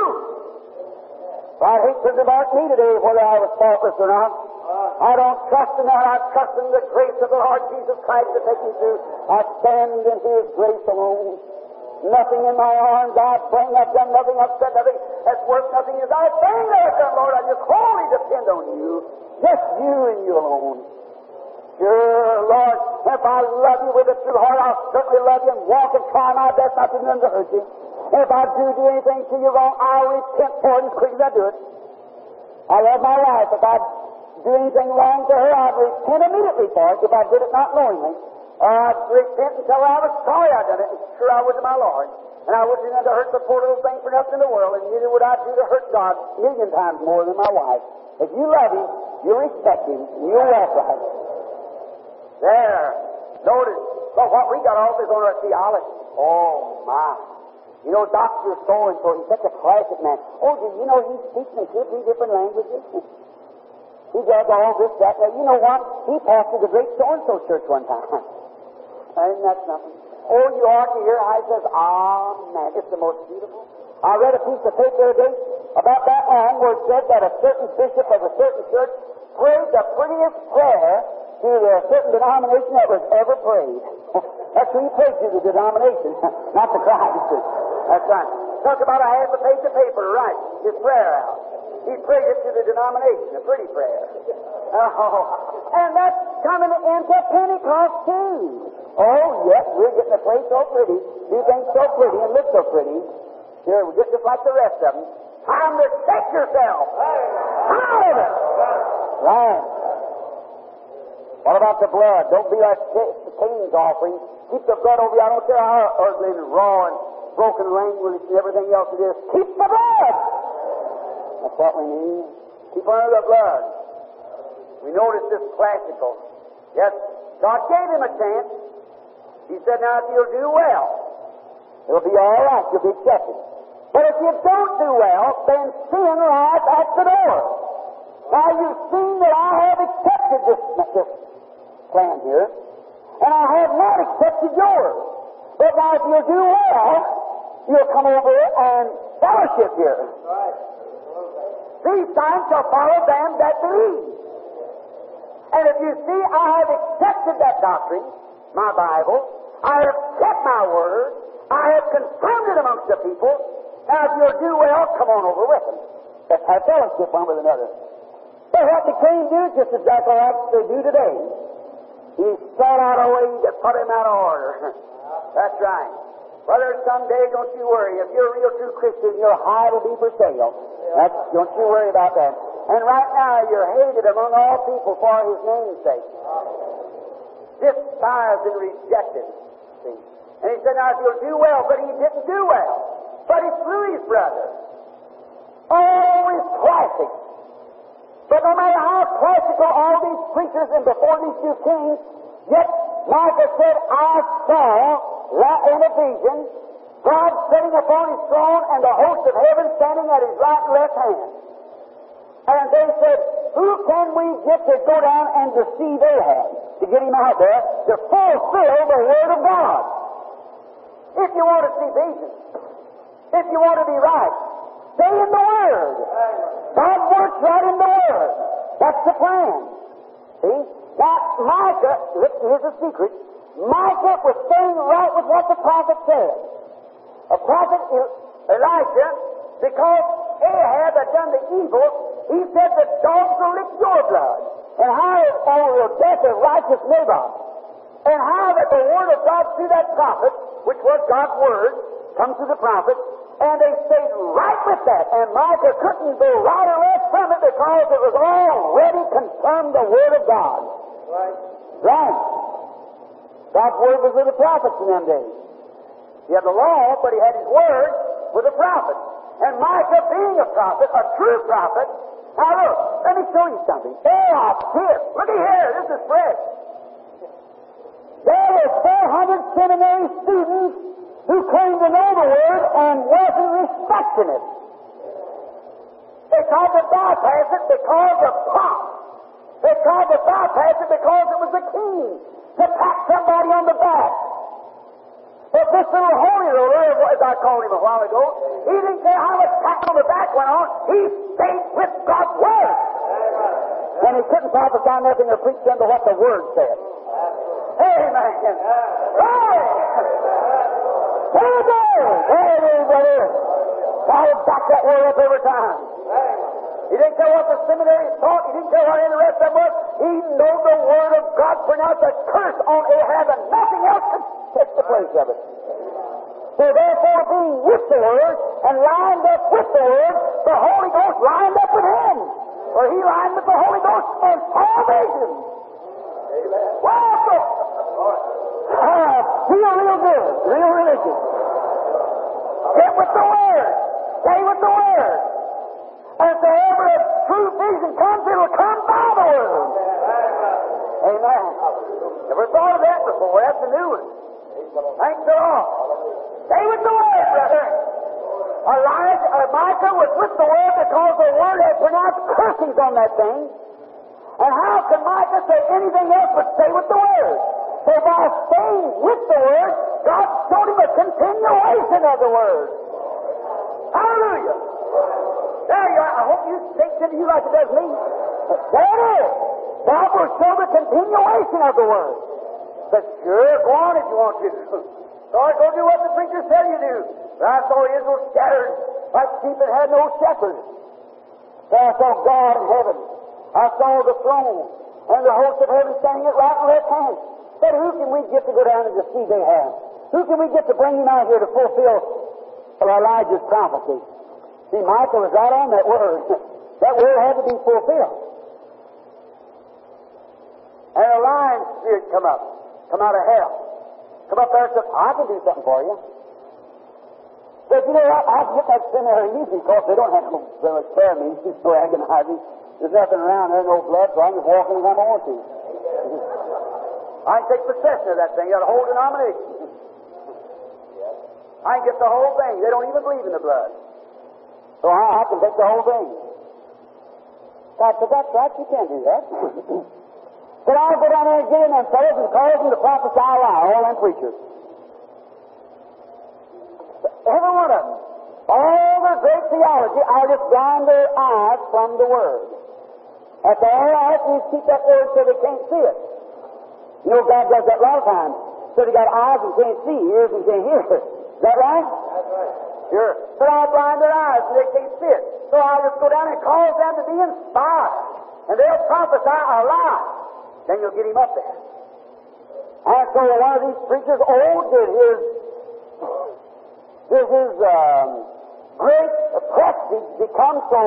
God hates to mark me today whether I was faultless or not. I don't trust in that. I trust in the grace of the Lord Jesus Christ to take me through. I stand in His grace alone. Nothing in my arms I've done nothing, I've said nothing, that's worth nothing is I thing that I've done, Lord. I just wholly depend on You. Just You and You alone. Sure, Lord, if I love You with a true heart, I'll certainly love You and walk and try my best not to do nothing to hurt You. And if I do anything to You wrong, I'll repent for it as quick as I do it. I love my wife. If I do anything wrong to her, I'd repent immediately for it if I did it not knowingly. I'd repent until I was sorry I done it, and sure I would to my Lord. And I wouldn't do nothing to hurt the poor little thing for nothing in the world, and neither would I do to hurt God 1,000,000 times more than my wife. If you love Him, you respect Him, you'll walk right. There. Notice. Well, what we got off is on our theology. Oh, my. You know, Dr. So-and-so, he's such a classic man. Oh, do you know he speaks in 50 different languages? He does all this, that, that. You know what? He pastored the great so-and-so church one time. And that's nothing. Oh, you ought to hear how he says, Amen. It's the most beautiful. I read a piece of paper today about that long where it said that a certain bishop of a certain church prayed the prettiest prayer to a certain denomination that was ever prayed. That's who he prayed to, the denomination, not the Christ. That's right. Talk about a half a page of paper to write his prayer out. He prayed it to the denomination, a pretty prayer. Oh, and that's coming into Pentecost too. Oh, yes, we're getting the place so pretty, do things so pretty and look so pretty. Sure, we're just like the rest of them. Time to shake yourself. Come out of it. Right. What about the blood? Don't be like Cain's offering. Keep the blood over you. I don't care how ugly and raw and broken language and everything else it is. Keep the blood. That's what we need. Keep under the blood. We notice this classical. Yes, God gave him a chance. He said, now if you'll do well, it'll be all right. You'll be accepted. But if you don't do well, then sin lies at the door. Now you've seen that I have accepted this plan here, and I have not accepted yours. But now if you'll do well, you'll come over and fellowship here. Right. These signs shall follow them that believe. And if you see I have accepted that doctrine, my Bible, I have kept my word, I have confirmed it amongst the people, now if you'll do well, come on over with them. Let's have fellowship one with another. So what did Cain do? Just exactly like they do today. He sought out a way to put him out of order. That's right. Brother, someday, don't you worry. If you're a real true Christian, your hide will be for sale. Don't you worry about that. And right now, you're hated among all people for His name's sake. Despised and rejected. See? And he said, now if you'll do well, but he didn't do well. But he slew his brother. Always classic. But no matter how classical all these preachers and before these two kings, yet Micah said, I saw in a vision God sitting upon His throne and the host of heaven standing at His right and left hand. And they said, who can we get to go down and deceive Ahab, to get him out there, to fulfill the Word of God? If you want to see vision, if you want to be right, stay in the Word. God works right in the Word. That's the plan. See? Now, Micah, here's the secret. Micah was staying right with what the prophet said. A prophet, Elisha, Because Ahab had done the evil, he said the dogs will lick your blood. And how over the death of righteous Naboth. And how that the word of God through that prophet, which was God's word, comes to the prophet, and they stayed right with that. And Micah couldn't go right or left from it because it was already confirmed the word of God. Right. Right. God's word was with the prophets in them days. He had the law, but he had his word with the prophets. And Micah, being a prophet, a true prophet, now look, let me show you something. Here, looky here, this is fresh. There were 400 seminary students who claimed to know the word and wasn't respecting it. They tried to bypass it because of pomp. They tried to bypass it because it was the king to pat somebody on the back. But this little holy roller, as I called him a while ago, he didn't care how much pat on the back went on. He stayed with God's word. And he couldn't prophesy nothing or preach unto what the word said. Amen. Glory! There it is! There it is, brother. God has back that word up every time. He didn't care what the seminary taught. He didn't care what any of the rest of them was. He knew the word of God pronounced a curse on Ahab, and nothing else could take the place of it. So therefore, being with the word and lined up with the word, the Holy Ghost lined up with him. Or he lined with the Holy Ghost and salvation. Amen. Welcome! Feel real good, real religious. Get with the word. Stay with the word. And if there ever a true vision comes, it'll come by the word. Amen. Never thought of that before. That's a new one. Thanks the Lord. Stay with the word, brother. Micah was with the word because the word had pronounced cursings on that thing. And how can Micah say anything else but stay with the word? So by staying with the word, God showed him a continuation of the word. Hallelujah. There you are. I hope you takes into you like it does me. There it is. God will show the continuation of the word. But sure, go on if you want to. Lord, go do what the preacher said you do. But I saw Israel scattered like sheep that had no shepherd. So I saw God in heaven. I saw the throne and the host of heaven standing at right and left hand. But who can we get to go down and deceive Ahab? Who can we get to bring him out here to fulfill Elijah's prophecy? See, Micah was right on that word. That word had to be fulfilled. And a lion spirit come out of hell. Come up there and said, I can do something for you. But you know what? I can get that seminary easy because they don't have no prayer meetings, no agonizing. There's nothing around there, no blood, so I'm just walking as I want to. I can take possession of that thing. You got a whole denomination. I can get the whole thing. They don't even believe in the blood. So I can take the whole thing. God, but that's right, you can't do that. But I'll go down there and get in them fellows and cause them to prophesy aloud, all them preachers. Every one of them. All their great theology, I'll just blind their eyes from the Word. That's all right, you keep that Word so they can't see it. You know, God does that a lot of times. So they got eyes and can't see, ears and can't hear. Is that right? That's right. Sure. But I'll blind their eyes so they can't see it. So I'll just go down and cause them to be inspired. And they'll prophesy a lie. Then you'll get him up there. And so one of these preachers, did his great prestige become so,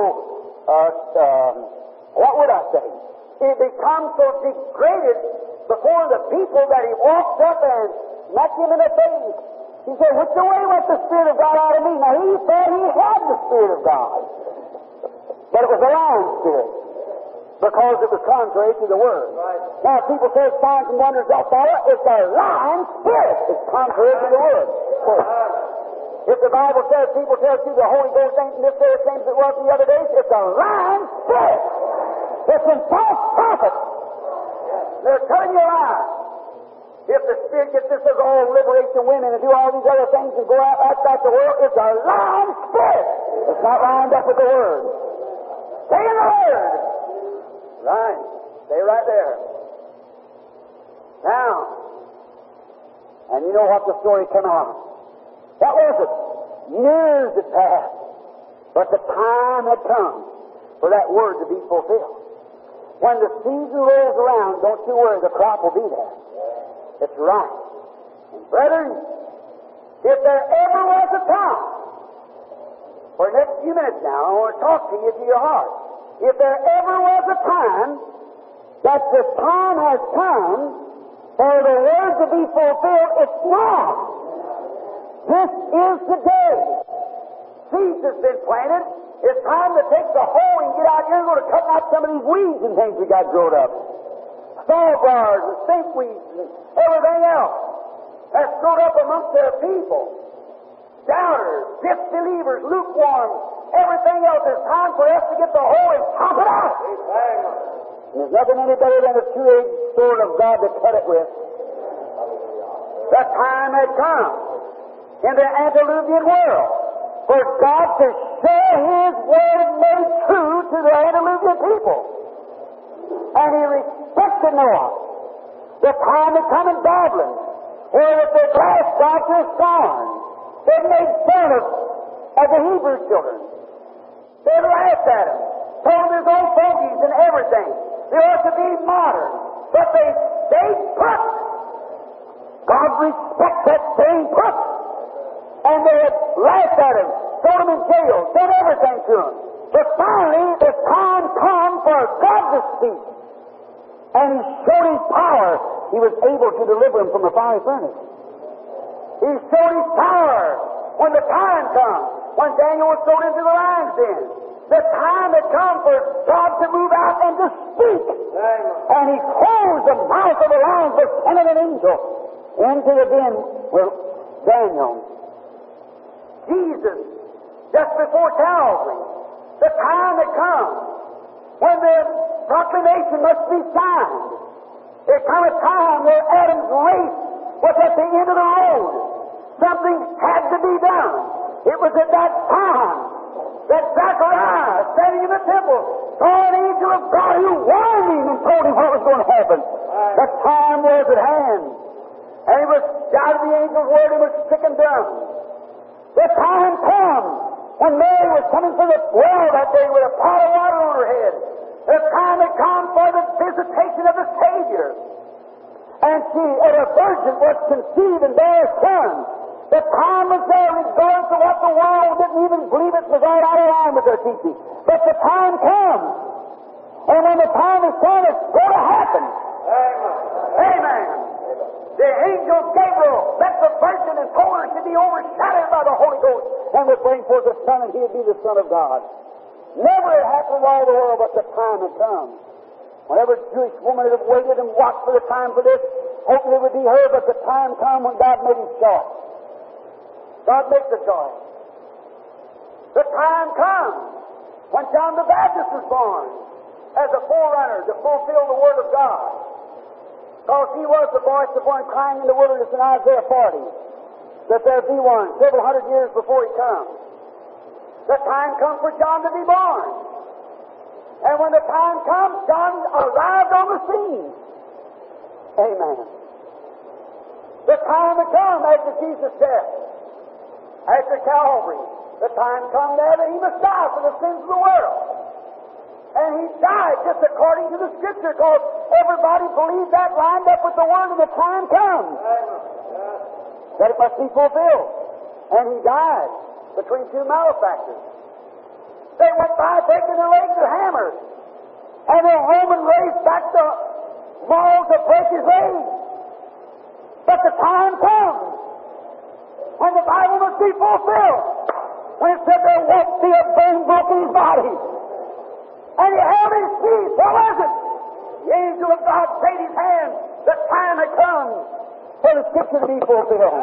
what would I say? It becomes so degraded before the people that he walked up and smacked him in the face. He said, which away went the Spirit of God out of me? Now he thought he had the Spirit of God. But it was a lying spirit. Because it was contrary to the Word. Right. Now, people say signs and wonders don't follow. It's a lying spirit. It's contrary to the Word. So, if the Bible says people tell you the Holy Ghost ain't in this way the same as it was the other days, it's a lying spirit. It's in false prophets. They're telling you a lie. If the Spirit gets this as all liberation women and do all these other things and go out outside the world, it's a lying spirit. It's not lined up with the Word. Stay in the Word. Right. Stay right there. Now, and you know what the story came out. What was it? Years had passed. But the time had come for that word to be fulfilled. When the season rolls around, don't you worry, the crop will be there. It's right. And brethren, if there ever was a time, for the next few minutes now, I want to talk to you to your heart. If there ever was a time that the time has come for the word to be fulfilled, it's now. This is the day. Seeds has been planted. It's time to take the hoe and get out here and go to cutting out some of these weeds and things we got growed up. Sawbars and stinkweeds and everything else that's growed up amongst their people. Doubters, disbelievers, lukewarm, everything else. It's time for us to get the hoe and chop it out. And there's nothing any better than a two-edged sword of God to cut it with. The time had come in the antediluvian world for God to share His word made true to the antediluvian people. And He respected Noah. The time had come in Babylon, where with their glass gods were scorned. They made fun of the Hebrew children. They laughed at them, told them there's old fogies and everything. They ought to be modern. But they stayed put. God respects that staying put. And they had laughed at him, thrown him in jail, done everything to him. But finally, the time come for God to speak. And He showed His power. He was able to deliver him from the fiery furnace. He showed His power when the time comes, when Daniel was thrown into the lion's den. The time had come for God to move out and to speak. And He closed the mouth of the lion for sending an angel into the den with Daniel. Jesus, just before Calvary, the time had come when the proclamation must be signed. There come a time where Adam's race was at the end of the road. Something had to be done. It was at that time that Zachariah, standing in the temple, saw an angel of God who warned him and told him what was going to happen. The time was at hand. And he was doubted the angel's word and was stricken down. The time come when Mary was coming from the well that day with a pot of water on her head. The time had come for the visitation of the Savior. And she, as a virgin, was conceived and bare a son. The time was there, regardless of what the world didn't even believe it was right out of line with their teaching. But the time comes. And when the time is come, it's going to happen. Amen. The angel Gabriel met the virgin and told her she'd be overshadowed by the Holy Ghost and would bring forth a son, and he'd be the Son of God. Never had happened in all the world, but the time had come. Whenever a Jewish woman had waited and watched for the time for this, hoping it would be her, but the time come when God made His choice. God makes the choice. The time comes when John the Baptist was born as a forerunner to fulfill the Word of God. Because he was the voice of one crying in the wilderness in Isaiah 40, that there be one several hundred years before He comes. The time comes for John to be born. And when the time comes, John arrived on the scene. Amen. The time had come after Jesus' death, after Calvary. The time come there that He must die for the sins of the world. And He died just according to the Scripture, because everybody believed that lined up with the Word, and the time comes that it must be fulfilled. And He died between two malefactors. They went by breaking their legs with hammers, and the Roman raised back the walls to break His legs. But the time comes when the Bible must be fulfilled, when it said there won't be a bone broken in His body. And He held His peace. What was it? The angel of God stayed His hand. The time had come for the Scripture to be fulfilled.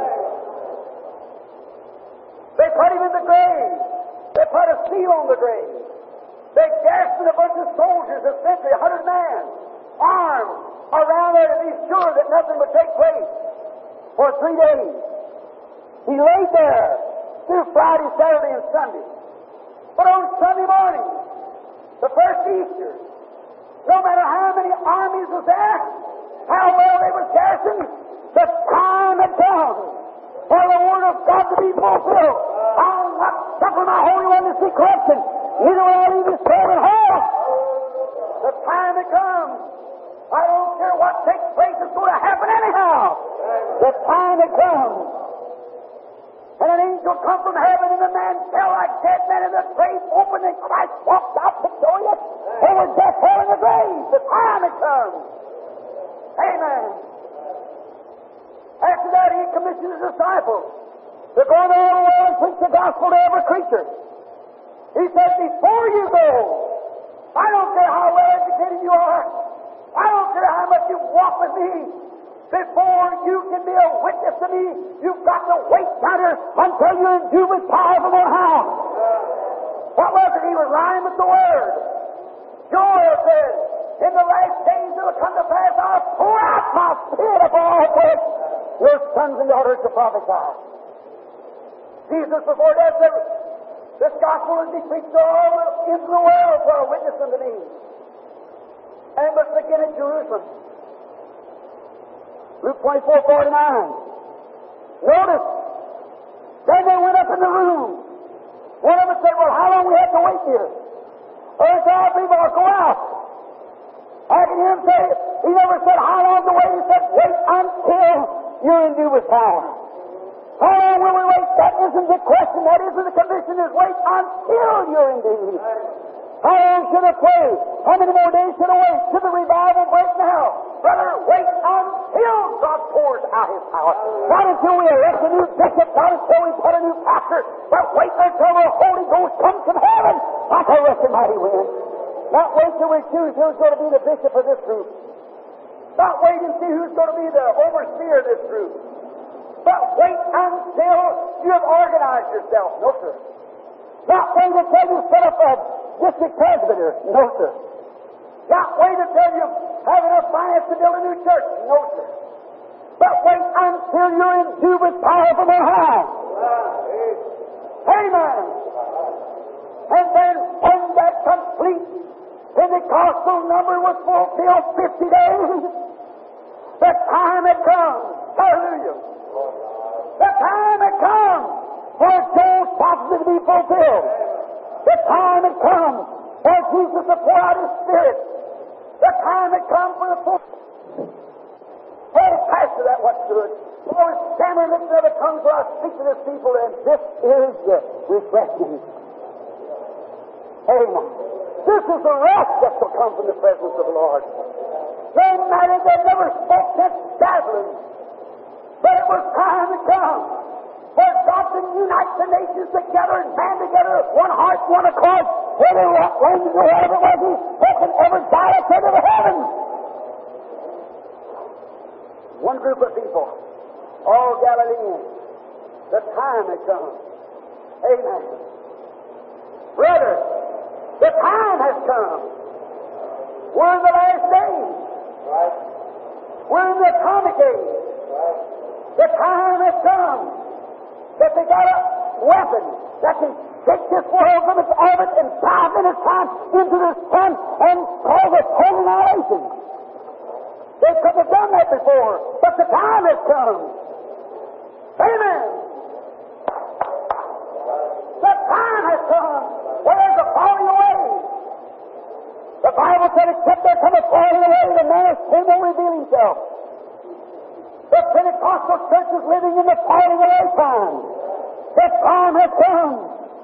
They put Him in the grave. They put a seal on the grave. They gassed a bunch of soldiers, a sentry, 100 men, armed around there to be sure that nothing would take place for 3 days. He laid there through Friday, Saturday, and Sunday. But on Sunday morning, the first Easter, no matter how many armies was there, how well they were garrisoned, the time had come for the Word of God to be fulfilled. I'll not suffer my Holy One to see corruption. Neither will I leave his soul in hell. The time it comes. I don't care what takes place, it's going to happen anyhow. The time it comes. And an angel come from heaven, and the man fell like dead men in the grave, opened, and Christ walked out victorious over death, hell, and the grave. The time it comes. Amen. After that, he commissioned his disciples to go into all the world and preach the gospel to every creature. He said, before you go, I don't care how well educated you are, I don't care how much you walk with me, before you can be a witness to me, you've got to wait down here until you're endued with power from on high. What was it? He was lying with the Word. Joel says, in the last days it will come to pass, I'll pour out my Spirit upon all flesh. Your sons and daughters to prophesy. Jesus before death said, this gospel is to be preached to all into the world for a witness unto me. And must begin at Jerusalem. Luke 24:49. Notice, then they went up in the room. One of them said, well, how long we have to wait here? Other said, I believe I'll go out. I can hear him say, he never said how long to wait. He said, wait until you're endued with power. How long will we wait? That isn't the question. That isn't the condition. Is wait until you're endued. How long should I pray? How many more days should I wait? Should the revival break now? Brother, wait until God pours out His power. Not until we elect a new bishop, not until we put a new pastor, but wait until the Holy Ghost comes from heaven like a rushing mighty wind. Not wait till we choose who's going to be the bishop of this group. Not wait and see who's going to be the overseer of this group. But wait until you have organized yourself. No, sir. Not wait until you set up a district presbyter. No, sir. Not wait until you have enough finance to build a new church. No, sir. But wait until you're endued with power from on high. Amen. And then when that complete Pentecostal number was fulfilled 50 days, the time had come. Hallelujah. The time had come for Joel's prophecy to be fulfilled. The time had come for Jesus to pour out His Spirit. The time had come for the full. Oh, Pastor, that was good. Lord, stammer lips and other tongues where I speak to this people, and this is the refreshing. Amen. This is the rest that shall come from the presence of the Lord. They mattered, they never spoke that dazzling. But it was time to come for God to unite the nations together and band together, one heart, one accord, whether language or whatever it was, He spoke in every dialect under the heavens. One group of people, all Galileans. The time had come. Amen. Brother, the time has come. We're in the last days. Right. We're in the atomic age. Right. The time has come that they got a weapon that can take this world from its orbit in 5 minutes' time into the sun and cause a total annihilation. They couldn't have done that before, but the time has come. Amen. The time has come where there's a falling away. The Bible said, except there come a falling away, the man of sin will reveal himself. The Pentecostal church is living in the falling away time. The time has come.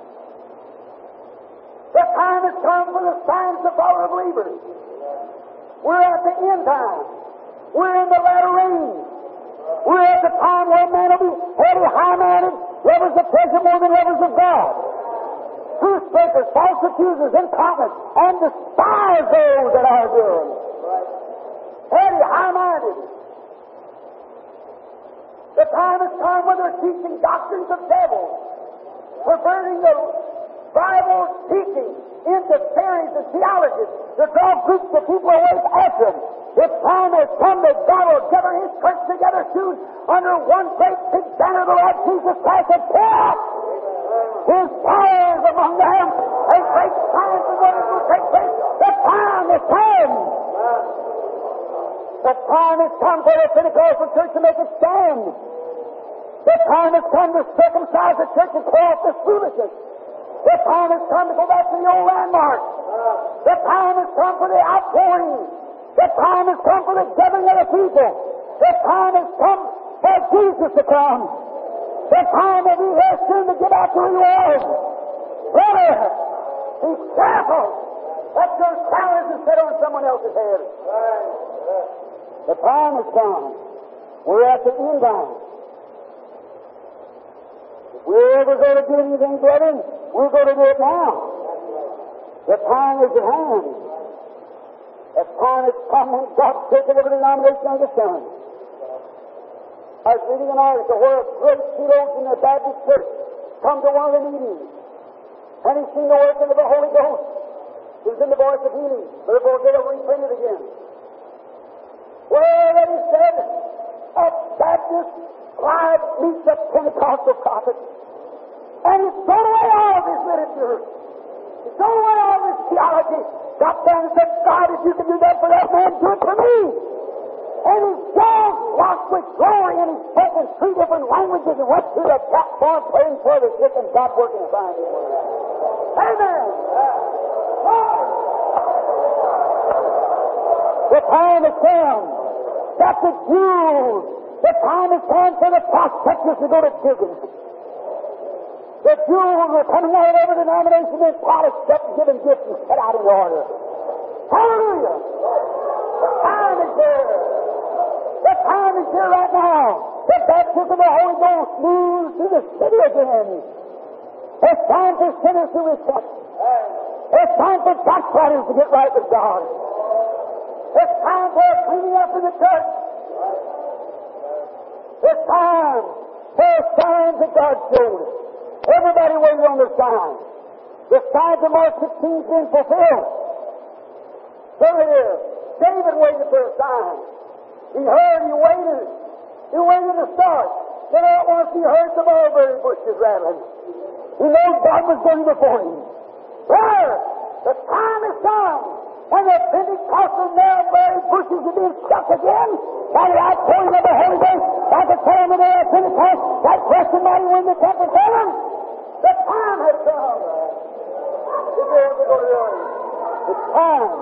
The time has come for the signs to follow the believers. We're at the end time. We're in the latter rain. We're at the time where man will be heady, high-minded, lovers of pleasure more than lovers of God. Truth breakers, false accusers, incontinent, and despise those that are good. Heady, high-minded. The time has come when they're teaching doctrines of devils, perverting the Bible teaching into theories and theologies to draw groups of people away after them. The time has come that God will gather His church together soon under one great big banner of the Lord Jesus Christ and pour out His powers among them, and great signs and wonders will take place. The time has come. The time has come for the Pentecostal church to make it stand. The time has come to circumcise the church and call off this foolishness. The time has come to go back to the old landmark. The time has come for the outpouring. The time has come for the gathering of the people. The time has come for Jesus to come. The time of He has soon to get out to the world. Brother, be careful that your crown isn't set on someone else's head. The time has come. We're at the end time. If we're ever going to do anything, brethren, we're going to do it now. The time is at hand. The time has come when God's taken every denomination under the sun. I was reading an article where a great theologian in the Baptist church come to one of the meetings, and he seen the working of the Holy Ghost. He was in the voice of healing, but the voice will reprint it again. Well, then he said, a Baptist scribe meets a Pentecostal prophet, and he's thrown away all of his literature. He's thrown away all of his theology. Got down and said, God, if you can do that for that man, do it for me. And his jaws washed with glory, and he spoke in 3 different languages and went through the platform praying for the sick, and God working behind him. Amen. The time has come that the Jews, the time has come for the prospectors to go to digging. The Jews were coming out of every denomination and polished up and given gifts and set out in order. Hallelujah! The time is here. The time is here right now. The baptism of the Holy Ghost moves to the city again. It's time for sinners to repent. It's time for backsliders to get right with God. It's time for a cleaning up in the church. It's time for signs that God showed us. Everybody waited on the sign. The signs of Mark 16 has been fulfilled. So it is. David waited for a sign. He heard, he waited. He waited to start. Then at once he heard the mulberry bushes rattling. He knew God was going before him. Brother, the time has come when the Pentecostal mulberry bushes have been struck again by the outpouring of the Holy Ghost, like the time of the day of Pentecost, like fresh and mighty wind in the temple of heaven. The time has come. If you ever go to the earth, it's time.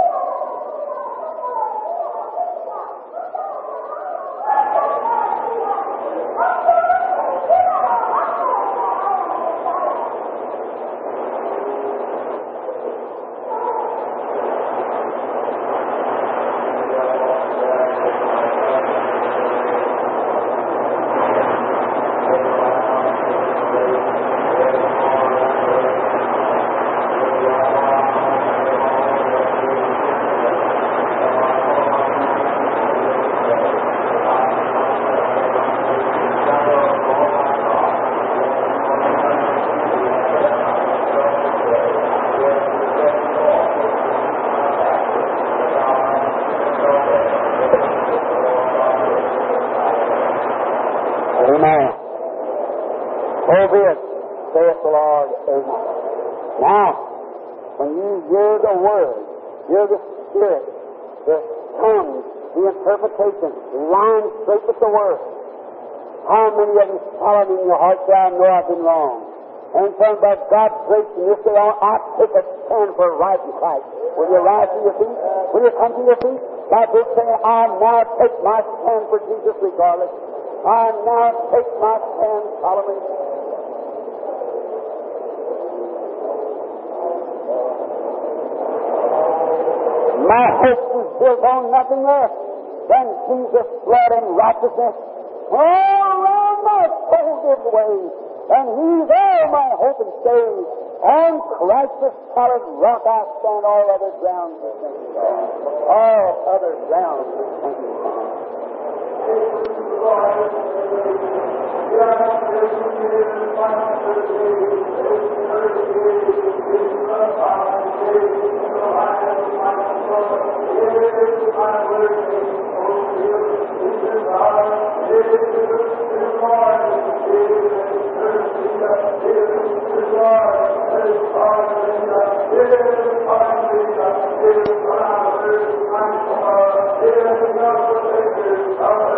Amen. So be it, saith the Lord. Amen. Now, when you hear the Word, hear the Spirit, the tongues, the interpretation, line straight with the Word, how many of you follow me in your heart say, I know I've been wrong? And from by God's grace in this day on, I take a stand for right and right. Will you rise to your feet? Will you come to your feet? By this saying, I now take my stand for Jesus regardless. I now take my stand solemnly. My hope is built on nothing less than Jesus' blood and righteousness. All around my soul gives way, and He's all my hope and stay. On Christ the solid rock I stand, all other ground is sinking sand. All other ground is sinking sand.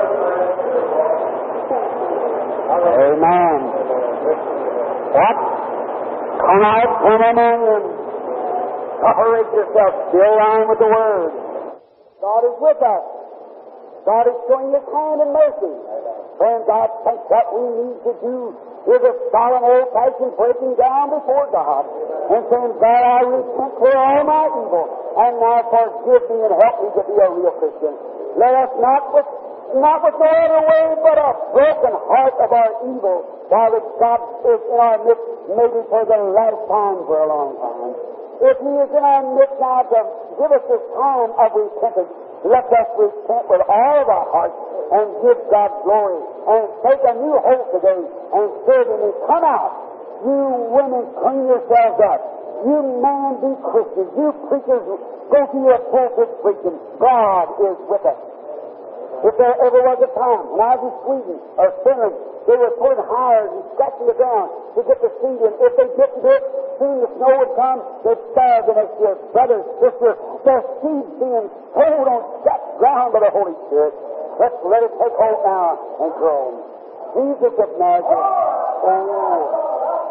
Amen. What? Come out from among them. Separate yourself. Still lying with the Word. God is with us. God is showing His hand in mercy. Friends, I think what we need to do is a solemn old-fashioned breaking down before God and saying, God, I repent for all my evil, and now forgive me and help me to be a real Christian. Let us not with no other way but a broken heart of our evil, while God is in our midst, maybe for the last time for a long time. If He is in our midst now to give us this time of repentance, let us repent with all of our hearts and give God glory and take a new hope today and serve Him and come out. You women, clean yourselves up. You men, be Christians. You preachers, go to your pulpit preaching. God is with us. If there ever was a time when I was in Sweden or Finland, they were pulling hires and scratching the ground to get the seed in. If they didn't do it, soon the snow would come, they'd starve the next year. Brothers, sisters, their seeds being sold on that ground by the Holy Spirit. Let's let it take hold now and grow. Jesus of Nazareth. Oh.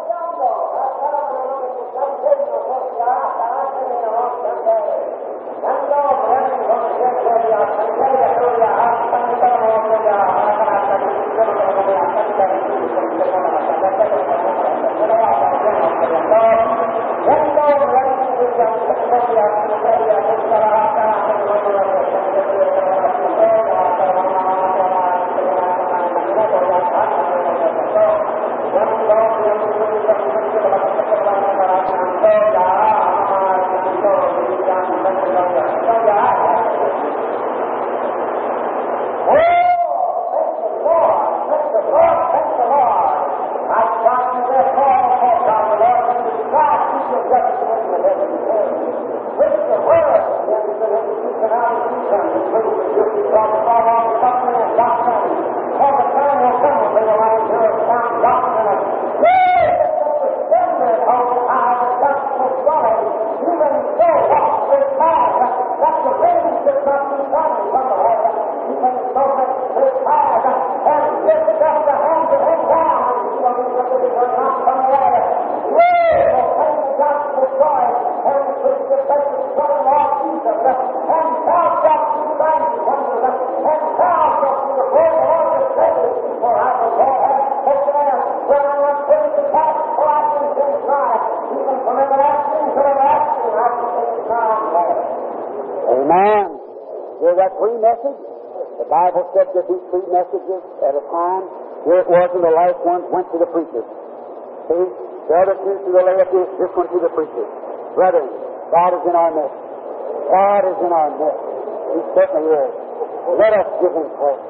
Amen. Hear that free message? The Bible said there'd be 3 messages at a time. Here it was, and the last one went to the preacher. See? The other 2 to the laity, this one to the preacher. Brethren, God is in our midst. God is in our midst. He certainly is. Let us give Him praise.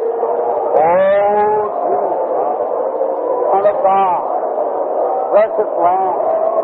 Oh, Jesus, Son of God, precious Lamb.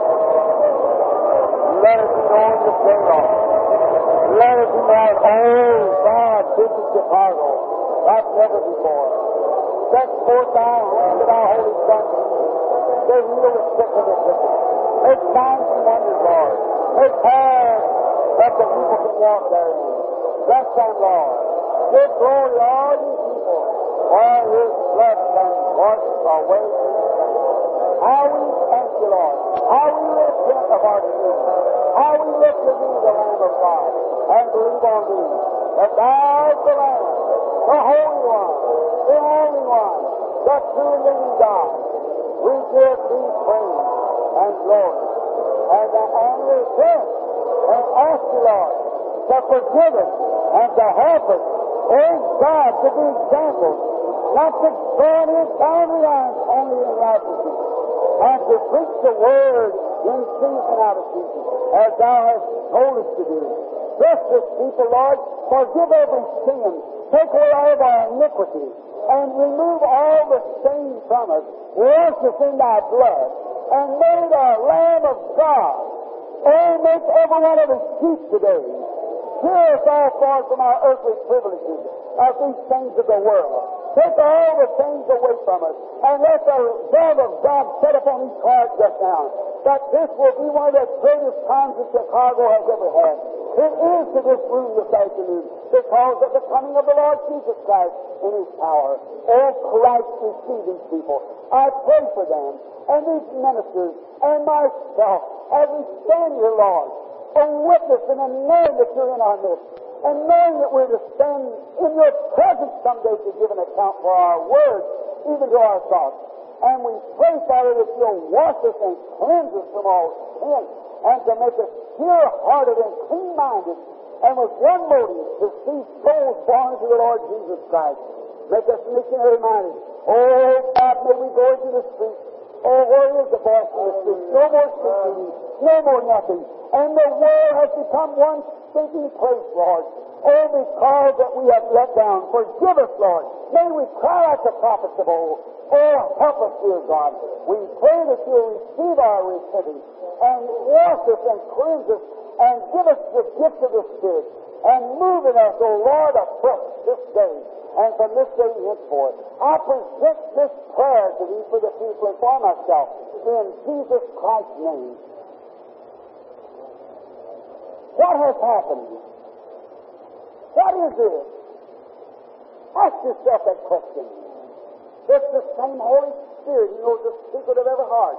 Let us be known this day, Lord. Let us be known, oh God, visit Chicago like never before. Stretch forth Thy hand to Thy Holy Son. They heal the sick and the wicked. Make signs and wonders, Lord. Make paths that the people can walk therein. Bless them, Lord. Give glory to all these people, for His blood can wash away these sins. How we thank You, Lord. How we repent of our sins. How we look to Thee, the Lamb of God, and believe on Thee, that Thou art the Lamb, the Holy One, the only One, the true and living God. We give Thee praise and glory, and repent and ask You, Lord, to forgive us and to help us, oh God, to be examples, not to go on His boundary lines only in righteousness, and to preach the Word in season out of season, as Thou hast told us to do. Bless this people, Lord, forgive every sin, take away all of our iniquities, and remove all the stain from us, wash us in Thy blood, and made a Lamb of God. Oh, make every one of us keep today. Hear us all far from our earthly privileges of these things of the world. Take all the things away from us, and let the love of God set upon each heart just now, that this will be one of the greatest times that Chicago has ever had. It is to this room this afternoon because of the coming of the Lord Jesus Christ in His power. Oh, Christ, receive these people. I pray for them and these ministers and myself as we stand here, Lord, a witness and a knowing that You're in our midst, and knowing that we're to stand in Your presence someday to give an account for our words, even to our thoughts. And we pray, Father, that You'll wash us and cleanse us from all sin, and to make us pure-hearted and clean-minded, and with one motive, to see souls born to the Lord Jesus Christ. Make us missionary-minded. Oh, God, may we go into the streets. Oh, where is the voice in the streets? No more street meetings. No more nothing. And the world has become one stinking place, Lord. Oh, because that we have let down. Forgive us, Lord. May we cry out the prophets of old. Oh, help us, dear God. We pray that You'll receive our repentance and wash us and cleanse us and give us the gift of the Spirit and move in us, O Lord, afresh this day and from this day henceforth. I present this prayer to Thee for the people and for myself in Jesus Christ's name. What has happened? What is this? Ask yourself that question. It's the same Holy Spirit who knows the secret of every heart.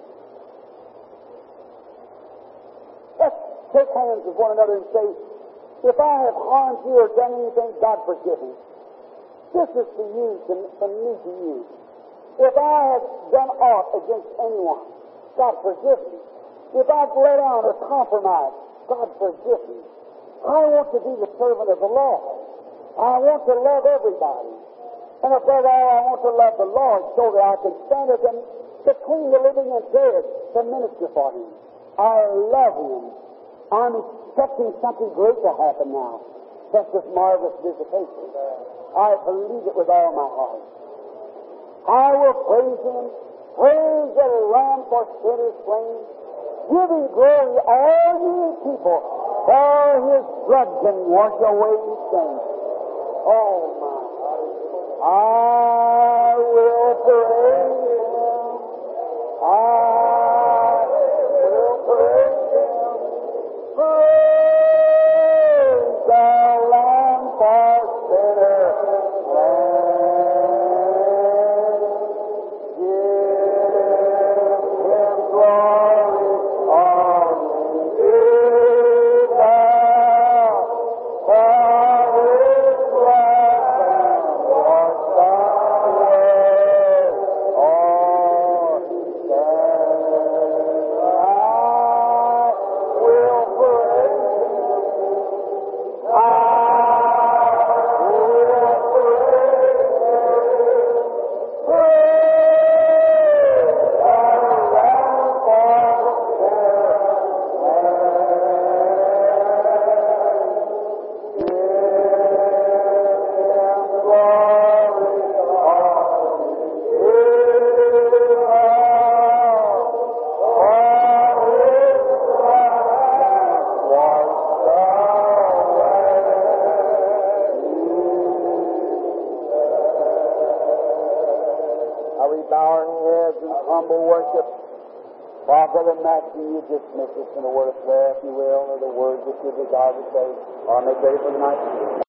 Let's take hands with one another and say, if I have harmed you or done anything, God forgive me. This is for you, from me to you. If I have done aught against anyone, God forgive me. If I've let on or compromised, God forgive me. I want to be the servant of the Lord. I want to love everybody. And above all, I want to love the Lord so that I can stand with Him between the living and dead to minister for Him. I love Him. I'm expecting something great to happen now. Just this marvelous visitation. I believe it with all my heart. I will praise Him. Praise the Lamb for sinners slain. Give Him glory, all ye people, for His blood can wash away sin. Oh, my. I will praise Him. I will praise Him. Praise the Lamb for sinners slain. Give Him glory, all ye people, for His blood can wash away all sin. I will praise Him. I will praise Him. Praise the Lamb for sinners slain. Give Him glory, all ye people, for His blood can wash away. Are we bowing heads in humble worship? While Brother Matthew, you dismiss us in a word of prayer, if you will, or the words that you desire to say, or make ready for the night.